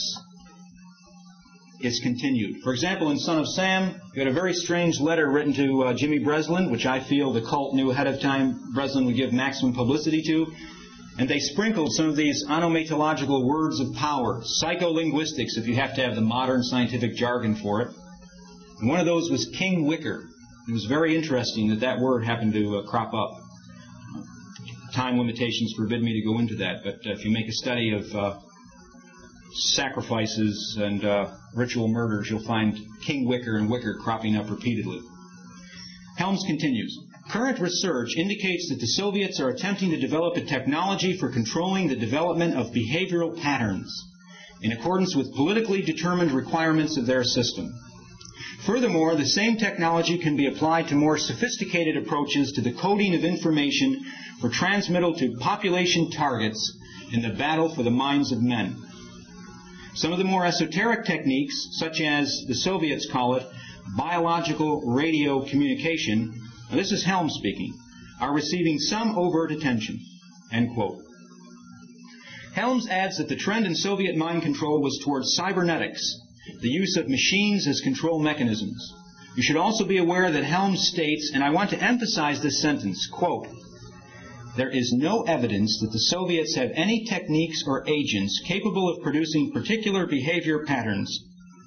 is continued. For example, in Son of Sam, you had a very strange letter written to uh, Jimmy Breslin, which I feel the cult knew ahead of time Breslin would give maximum publicity to. And they sprinkled some of these onomatological words of power, psycholinguistics, if you have to have the modern scientific jargon for it. And one of those was King Wicker. It was very interesting that that word happened to uh, crop up. Time limitations forbid me to go into that, but uh, if you make a study of uh, sacrifices and uh, ritual murders, you'll find King Wicker and Wicker cropping up repeatedly. Helms continues, current research indicates that the Soviets are attempting to develop a technology for controlling the development of behavioral patterns in accordance with politically determined requirements of their system. Furthermore, the same technology can be applied to more sophisticated approaches to the coding of information for transmittal to population targets in the battle for the minds of men. Some of the more esoteric techniques, such as the Soviets call it biological radio communication, now this is Helms speaking, are receiving some overt attention. End quote. Helms adds that the trend in Soviet mind control was towards cybernetics, the use of machines as control mechanisms. You should also be aware that Helms states, and I want to emphasize this sentence, quote, there is no evidence that the Soviets have any techniques or agents capable of producing particular behavior patterns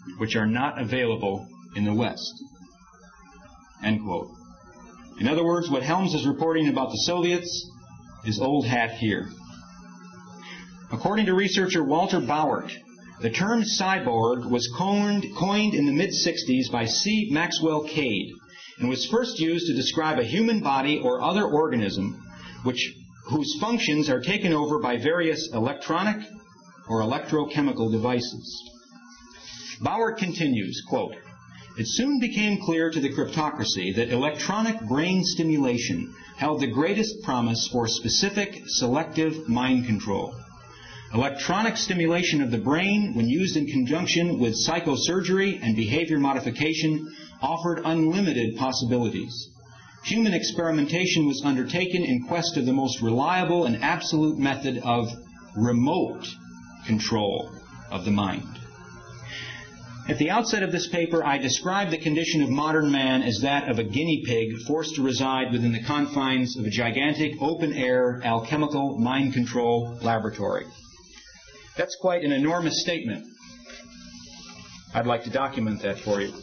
which are not available in the West. End quote. In other words, what Helms is reporting about the Soviets is old hat here. According to researcher Walter Bauert, the term cyborg was coined, coined in the mid-sixties by C. Maxwell Cade and was first used to describe a human body or other organism which, whose functions are taken over by various electronic or electrochemical devices. Bauert continues, quote, "It soon became clear to the cryptocracy that electronic brain stimulation held the greatest promise for specific, selective mind control. Electronic stimulation of the brain, when used in conjunction with psychosurgery and behavior modification, offered unlimited possibilities. Human experimentation was undertaken in quest of the most reliable and absolute method of remote control of the mind." At the outset of this paper, I described the condition of modern man as that of a guinea pig forced to reside within the confines of a gigantic open-air alchemical mind control laboratory. That's quite an enormous statement. I'd like to document that for you.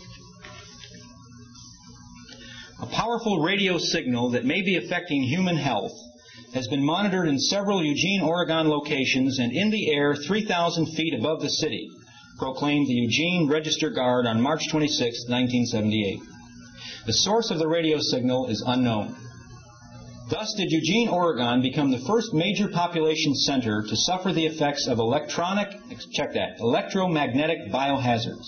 A powerful radio signal that may be affecting human health has been monitored in several Eugene, Oregon locations and in the air three thousand feet above the city, proclaimed the Eugene Register Guard on March twenty-sixth, nineteen seventy-eight. The source of the radio signal is unknown. Thus did Eugene, Oregon become the first major population center to suffer the effects of electronic, check that, electromagnetic biohazards.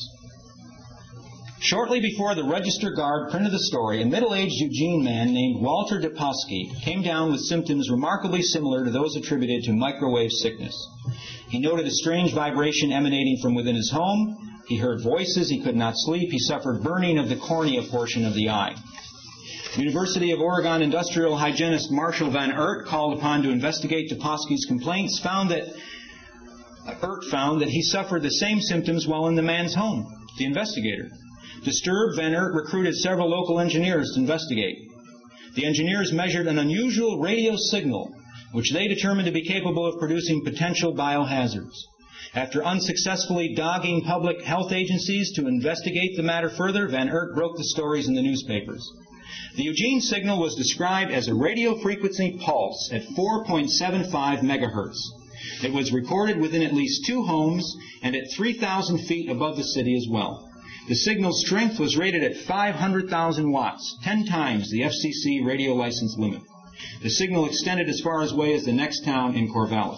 Shortly before the Register Guard printed the story, a middle-aged Eugene man named Walter Deposky came down with symptoms remarkably similar to those attributed to microwave sickness. He noted a strange vibration emanating from within his home. He heard voices. He could not sleep. He suffered burning of the cornea portion of the eye. University of Oregon industrial hygienist Marshall Van Oort, called upon to investigate Deposky's complaints, found that Oort found that he suffered the same symptoms while in the man's home. The investigator. Disturbed, Van Oort recruited several local engineers to investigate. The engineers measured an unusual radio signal, which they determined to be capable of producing potential biohazards. After unsuccessfully dogging public health agencies to investigate the matter further, Van Oort broke the stories in the newspapers. The Eugene signal was described as a radio frequency pulse at four point seven five megahertz. It was recorded within at least two homes and at three thousand feet above the city as well. The signal's strength was rated at five hundred thousand watts, ten times the F C C radio license limit. The signal extended as far away as the next town in Corvallis.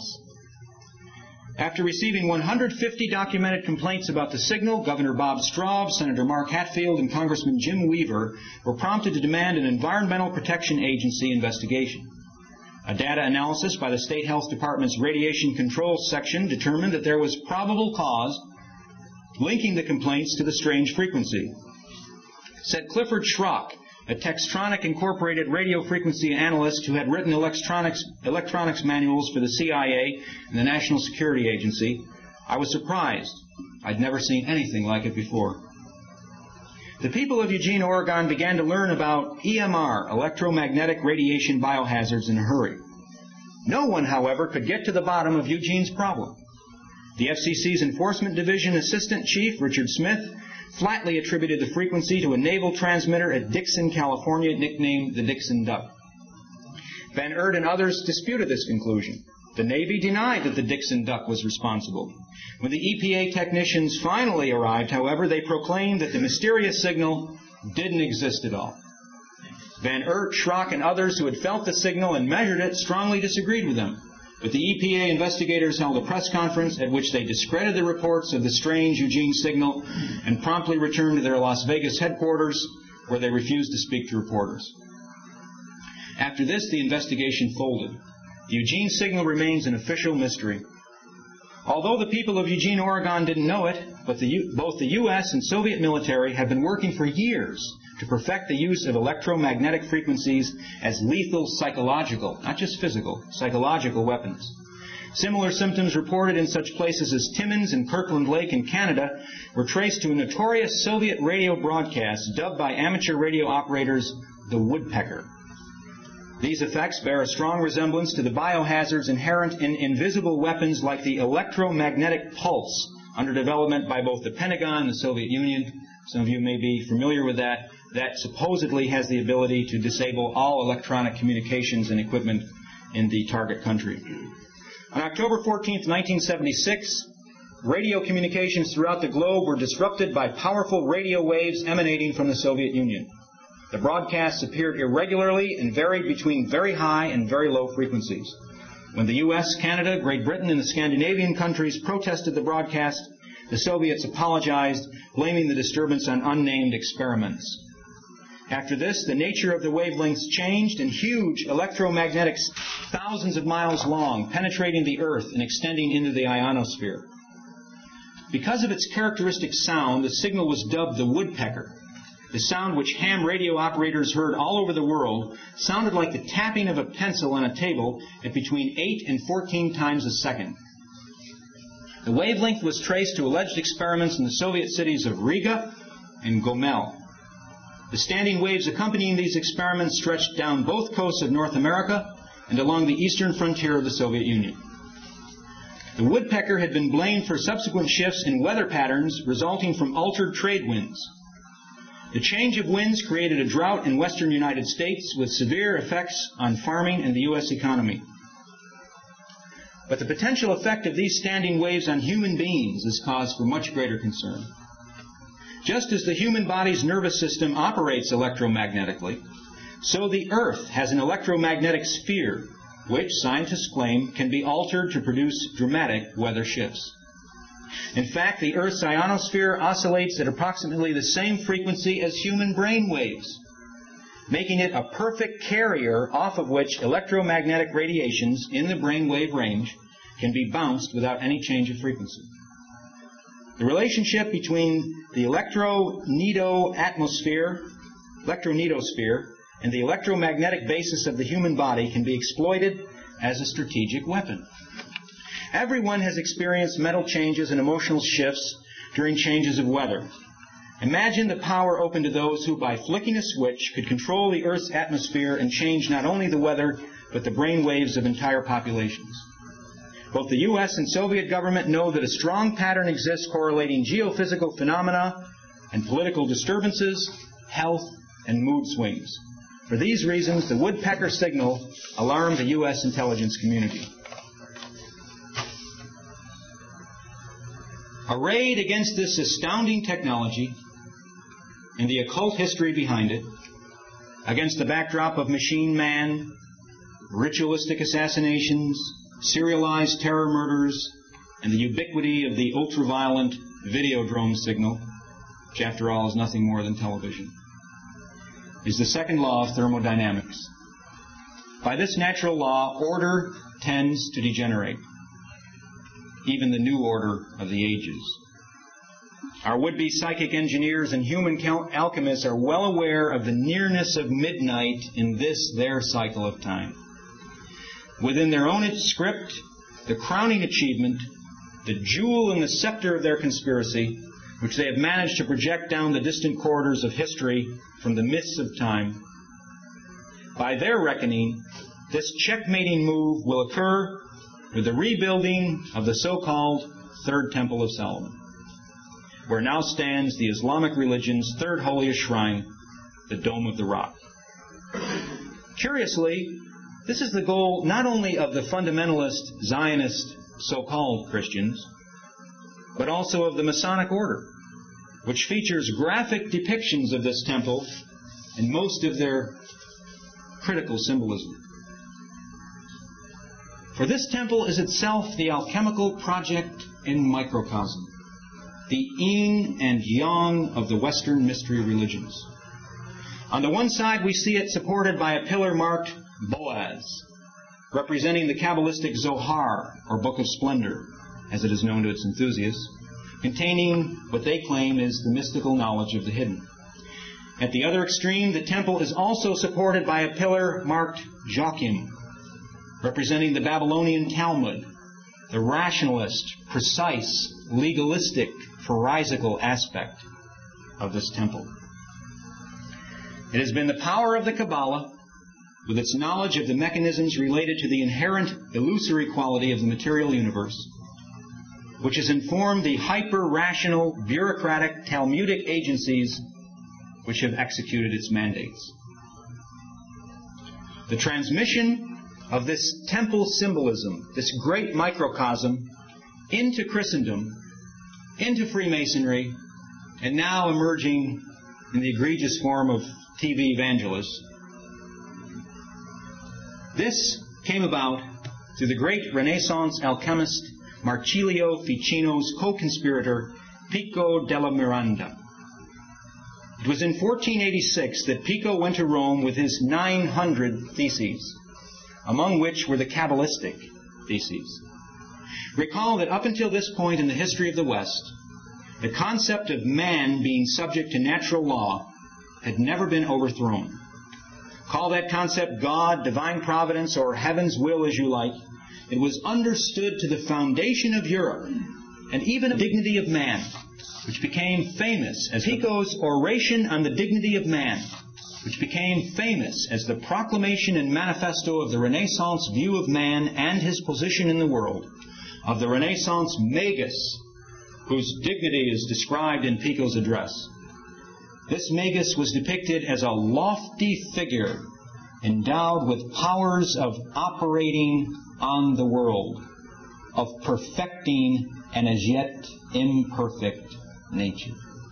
After receiving one hundred fifty documented complaints about the signal, Governor Bob Straub, Senator Mark Hatfield, and Congressman Jim Weaver were prompted to demand an Environmental Protection Agency investigation. A data analysis by the State Health Department's Radiation Control Section determined that there was probable cause linking the complaints to the strange frequency. Said Clifford Schrock, a Textronic Incorporated radio frequency analyst who had written electronics, electronics manuals for the C I A and the National Security Agency, "I was surprised. I'd never seen anything like it before." The people of Eugene, Oregon began to learn about E M R, electromagnetic radiation biohazards, in a hurry. No one, however, could get to the bottom of Eugene's problem. The F C C's Enforcement Division Assistant Chief, Richard Smith, flatly attributed the frequency to a naval transmitter at Dixon, California, nicknamed the Dixon Duck. Van Oort and others disputed this conclusion. The Navy denied that the Dixon Duck was responsible. When the E P A technicians finally arrived, however, they proclaimed that the mysterious signal didn't exist at all. Van Oort, Schrock, and others who had felt the signal and measured it strongly disagreed with them. But the E P A investigators held a press conference at which they discredited the reports of the strange Eugene signal and promptly returned to their Las Vegas headquarters, where they refused to speak to reporters. After this, the investigation folded. The Eugene signal remains an official mystery. Although the people of Eugene, Oregon didn't know it, but the U- both the U S and Soviet military have been working for years to perfect the use of electromagnetic frequencies as lethal psychological, not just physical, psychological weapons. Similar symptoms reported in such places as Timmins and Kirkland Lake in Canada were traced to a notorious Soviet radio broadcast dubbed by amateur radio operators the Woodpecker. These effects bear a strong resemblance to the biohazards inherent in invisible weapons like the electromagnetic pulse under development by both the Pentagon and the Soviet Union. Some of you may be familiar with that. That supposedly has the ability to disable all electronic communications and equipment in the target country. On October fourteenth, nineteen seventy-six, radio communications throughout the globe were disrupted by powerful radio waves emanating from the Soviet Union. The broadcasts appeared irregularly and varied between very high and very low frequencies. When the U S, Canada, Great Britain, and the Scandinavian countries protested the broadcast, the Soviets apologized, blaming the disturbance on unnamed experiments. After this, the nature of the wavelengths changed, and huge electromagnetics, thousands of miles long, penetrating the Earth and extending into the ionosphere. Because of its characteristic sound, the signal was dubbed the woodpecker. The sound, which ham radio operators heard all over the world, sounded like the tapping of a pencil on a table at between eight and fourteen times a second. The wavelength was traced to alleged experiments in the Soviet cities of Riga and Gomel. The standing waves accompanying these experiments stretched down both coasts of North America and along the eastern frontier of the Soviet Union. The woodpecker had been blamed for subsequent shifts in weather patterns resulting from altered trade winds. The change of winds created a drought in western United States with severe effects on farming and the U S economy. But the potential effect of these standing waves on human beings is cause for much greater concern. Just as the human body's nervous system operates electromagnetically, so the Earth has an electromagnetic sphere, which scientists claim can be altered to produce dramatic weather shifts. In fact, the Earth's ionosphere oscillates at approximately the same frequency as human brain waves, making it a perfect carrier off of which electromagnetic radiations in the brainwave range can be bounced without any change of frequency. The relationship between the electronetoatmosphere, electronetosphere, and the electromagnetic basis of the human body can be exploited as a strategic weapon. Everyone has experienced mental changes and emotional shifts during changes of weather. Imagine the power open to those who, by flicking a switch, could control the Earth's atmosphere and change not only the weather, but the brain waves of entire populations. Both the U S and Soviet government know that a strong pattern exists correlating geophysical phenomena and political disturbances, health, and mood swings. For these reasons, the woodpecker signal alarmed the U S intelligence community. Arrayed against this astounding technology and the occult history behind it, against the backdrop of machine man, ritualistic assassinations, serialized terror murders, and the ubiquity of the ultraviolet Videodrome signal, which after all is nothing more than television, is the second law of thermodynamics. By this natural law, order tends to degenerate, even the new order of the ages. Our would-be psychic engineers and human alchemists are well aware of the nearness of midnight in this their cycle of time. Within their own script, the crowning achievement, the jewel in the scepter of their conspiracy, which they have managed to project down the distant corridors of history from the mists of time. By their reckoning, this checkmating move will occur with the rebuilding of the so-called Third Temple of Solomon, where now stands the Islamic religion's third holiest shrine, the Dome of the Rock. Curiously, this is the goal not only of the fundamentalist Zionist so-called Christians, but also of the Masonic Order, which features graphic depictions of this temple in most of their critical symbolism. For this temple is itself the alchemical project in microcosm, the yin and yang of the Western mystery religions. On the one side, we see it supported by a pillar marked Boaz, representing the Kabbalistic Zohar, or Book of Splendor, as it is known to its enthusiasts, containing what they claim is the mystical knowledge of the hidden. At the other extreme, the temple is also supported by a pillar marked Joachim, representing the Babylonian Talmud, the rationalist, precise, legalistic, pharisaical aspect of this temple. It has been the power of the Kabbalah, with its knowledge of the mechanisms related to the inherent illusory quality of the material universe, which has informed the hyper-rational, bureaucratic, Talmudic agencies which have executed its mandates. The transmission of this temple symbolism, this great microcosm, into Christendom, into Freemasonry, and now emerging in the egregious form of T V evangelists. This came about through the great Renaissance alchemist Marsilio Ficino's co-conspirator Pico della Miranda. It was in fourteen eighty-six that Pico went to Rome with his nine hundred theses, among which were the Kabbalistic theses. Recall that up until this point in the history of the West, the concept of man being subject to natural law had never been overthrown. Call that concept God, divine providence, or heaven's will as you like. It was understood to the foundation of Europe, and even the dignity of man, which became famous as Pico's Oration on the Dignity of Man, which became famous as the proclamation and manifesto of the Renaissance view of man and his position in the world, of the Renaissance magus, whose dignity is described in Pico's address. This magus was depicted as a lofty figure endowed with powers of operating on the world, of perfecting an as yet imperfect nature.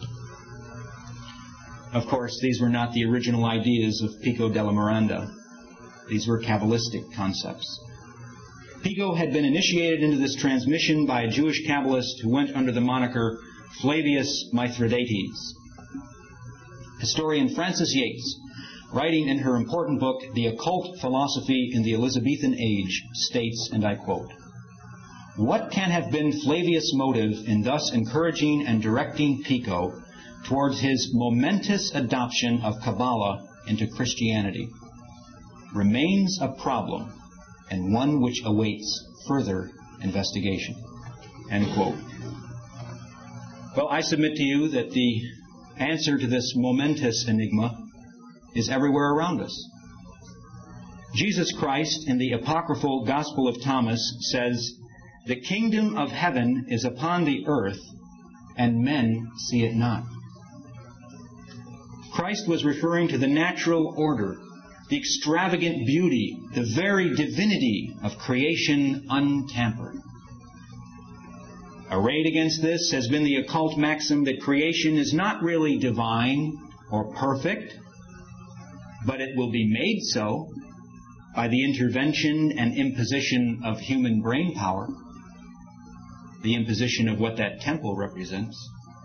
Of course, these were not the original ideas of Pico della Miranda. These were Kabbalistic concepts. Pico had been initiated into this transmission by a Jewish Kabbalist who went under the moniker Flavius Mithridates. Historian Frances Yates, writing in her important book, The Occult Philosophy in the Elizabethan Age, states, and I quote, "What can have been Flavius' motive in thus encouraging and directing Pico towards his momentous adoption of Kabbalah into Christianity remains a problem, and one which awaits further investigation." End quote. Well, I submit to you that the answer to this momentous enigma is everywhere around us. Jesus Christ, in the apocryphal Gospel of Thomas, says, "The kingdom of heaven is upon the earth, and men see it not." Christ was referring to the natural order, the extravagant beauty, the very divinity of creation untampered. Arrayed against this has been the occult maxim that creation is not really divine or perfect, but it will be made so by the intervention and imposition of human brain power, the imposition of what that temple represents.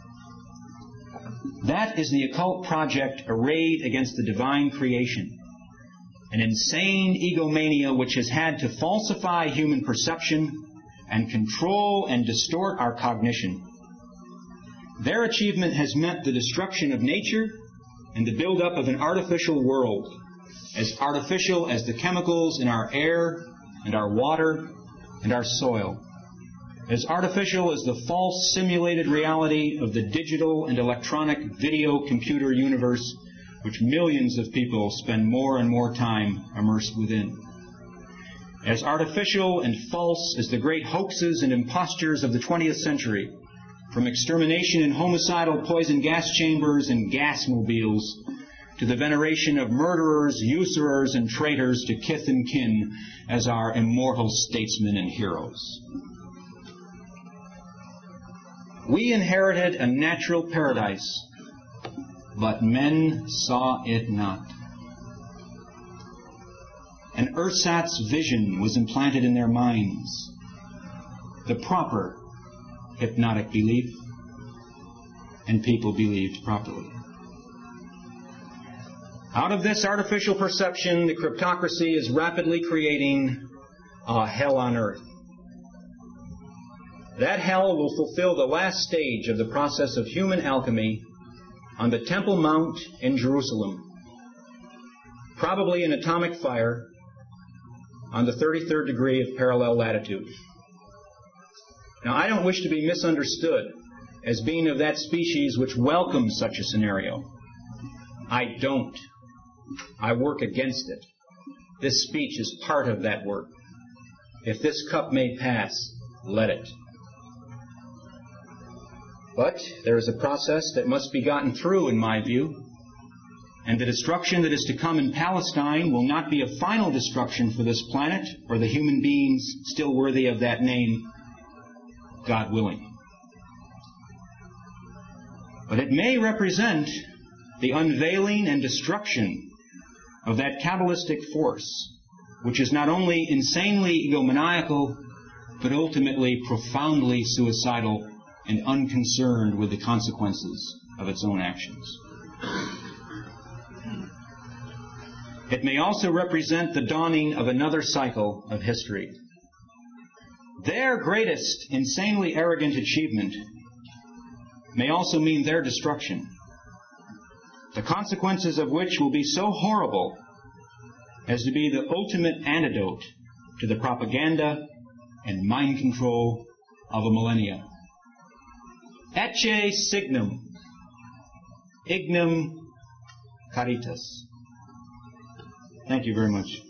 That is the occult project arrayed against the divine creation, an insane egomania which has had to falsify human perception and control and distort our cognition. Their achievement has meant the destruction of nature and the build-up of an artificial world, as artificial as the chemicals in our air and our water and our soil, as artificial as the false simulated reality of the digital and electronic video computer universe which millions of people spend more and more time immersed within. As artificial and false as the great hoaxes and impostures of the twentieth century, from extermination in homicidal poison gas chambers and gas mobiles, to the veneration of murderers, usurers, and traitors to kith and kin as our immortal statesmen and heroes. We inherited a natural paradise, but men saw it not. An ersatz vision was implanted in their minds, the proper hypnotic belief, and people believed properly. Out of this artificial perception, the cryptocracy is rapidly creating a hell on earth. That hell will fulfill the last stage of the process of human alchemy on the Temple Mount in Jerusalem, probably an atomic fire on the thirty-third degree of parallel latitude. Now, I don't wish to be misunderstood as being of that species which welcomes such a scenario. I don't. I work against it. This speech is part of that work. If this cup may pass, let it. But there is a process that must be gotten through, in my view, and the destruction that is to come in Palestine will not be a final destruction for this planet or the human beings still worthy of that name, God willing. But it may represent the unveiling and destruction of that cabalistic force, which is not only insanely egomaniacal, but ultimately profoundly suicidal and unconcerned with the consequences of its own actions. It may also represent the dawning of another cycle of history. Their greatest insanely arrogant achievement may also mean their destruction, the consequences of which will be so horrible as to be the ultimate antidote to the propaganda and mind control of a millennia. Ecce signum, ignem caritas. Thank you very much.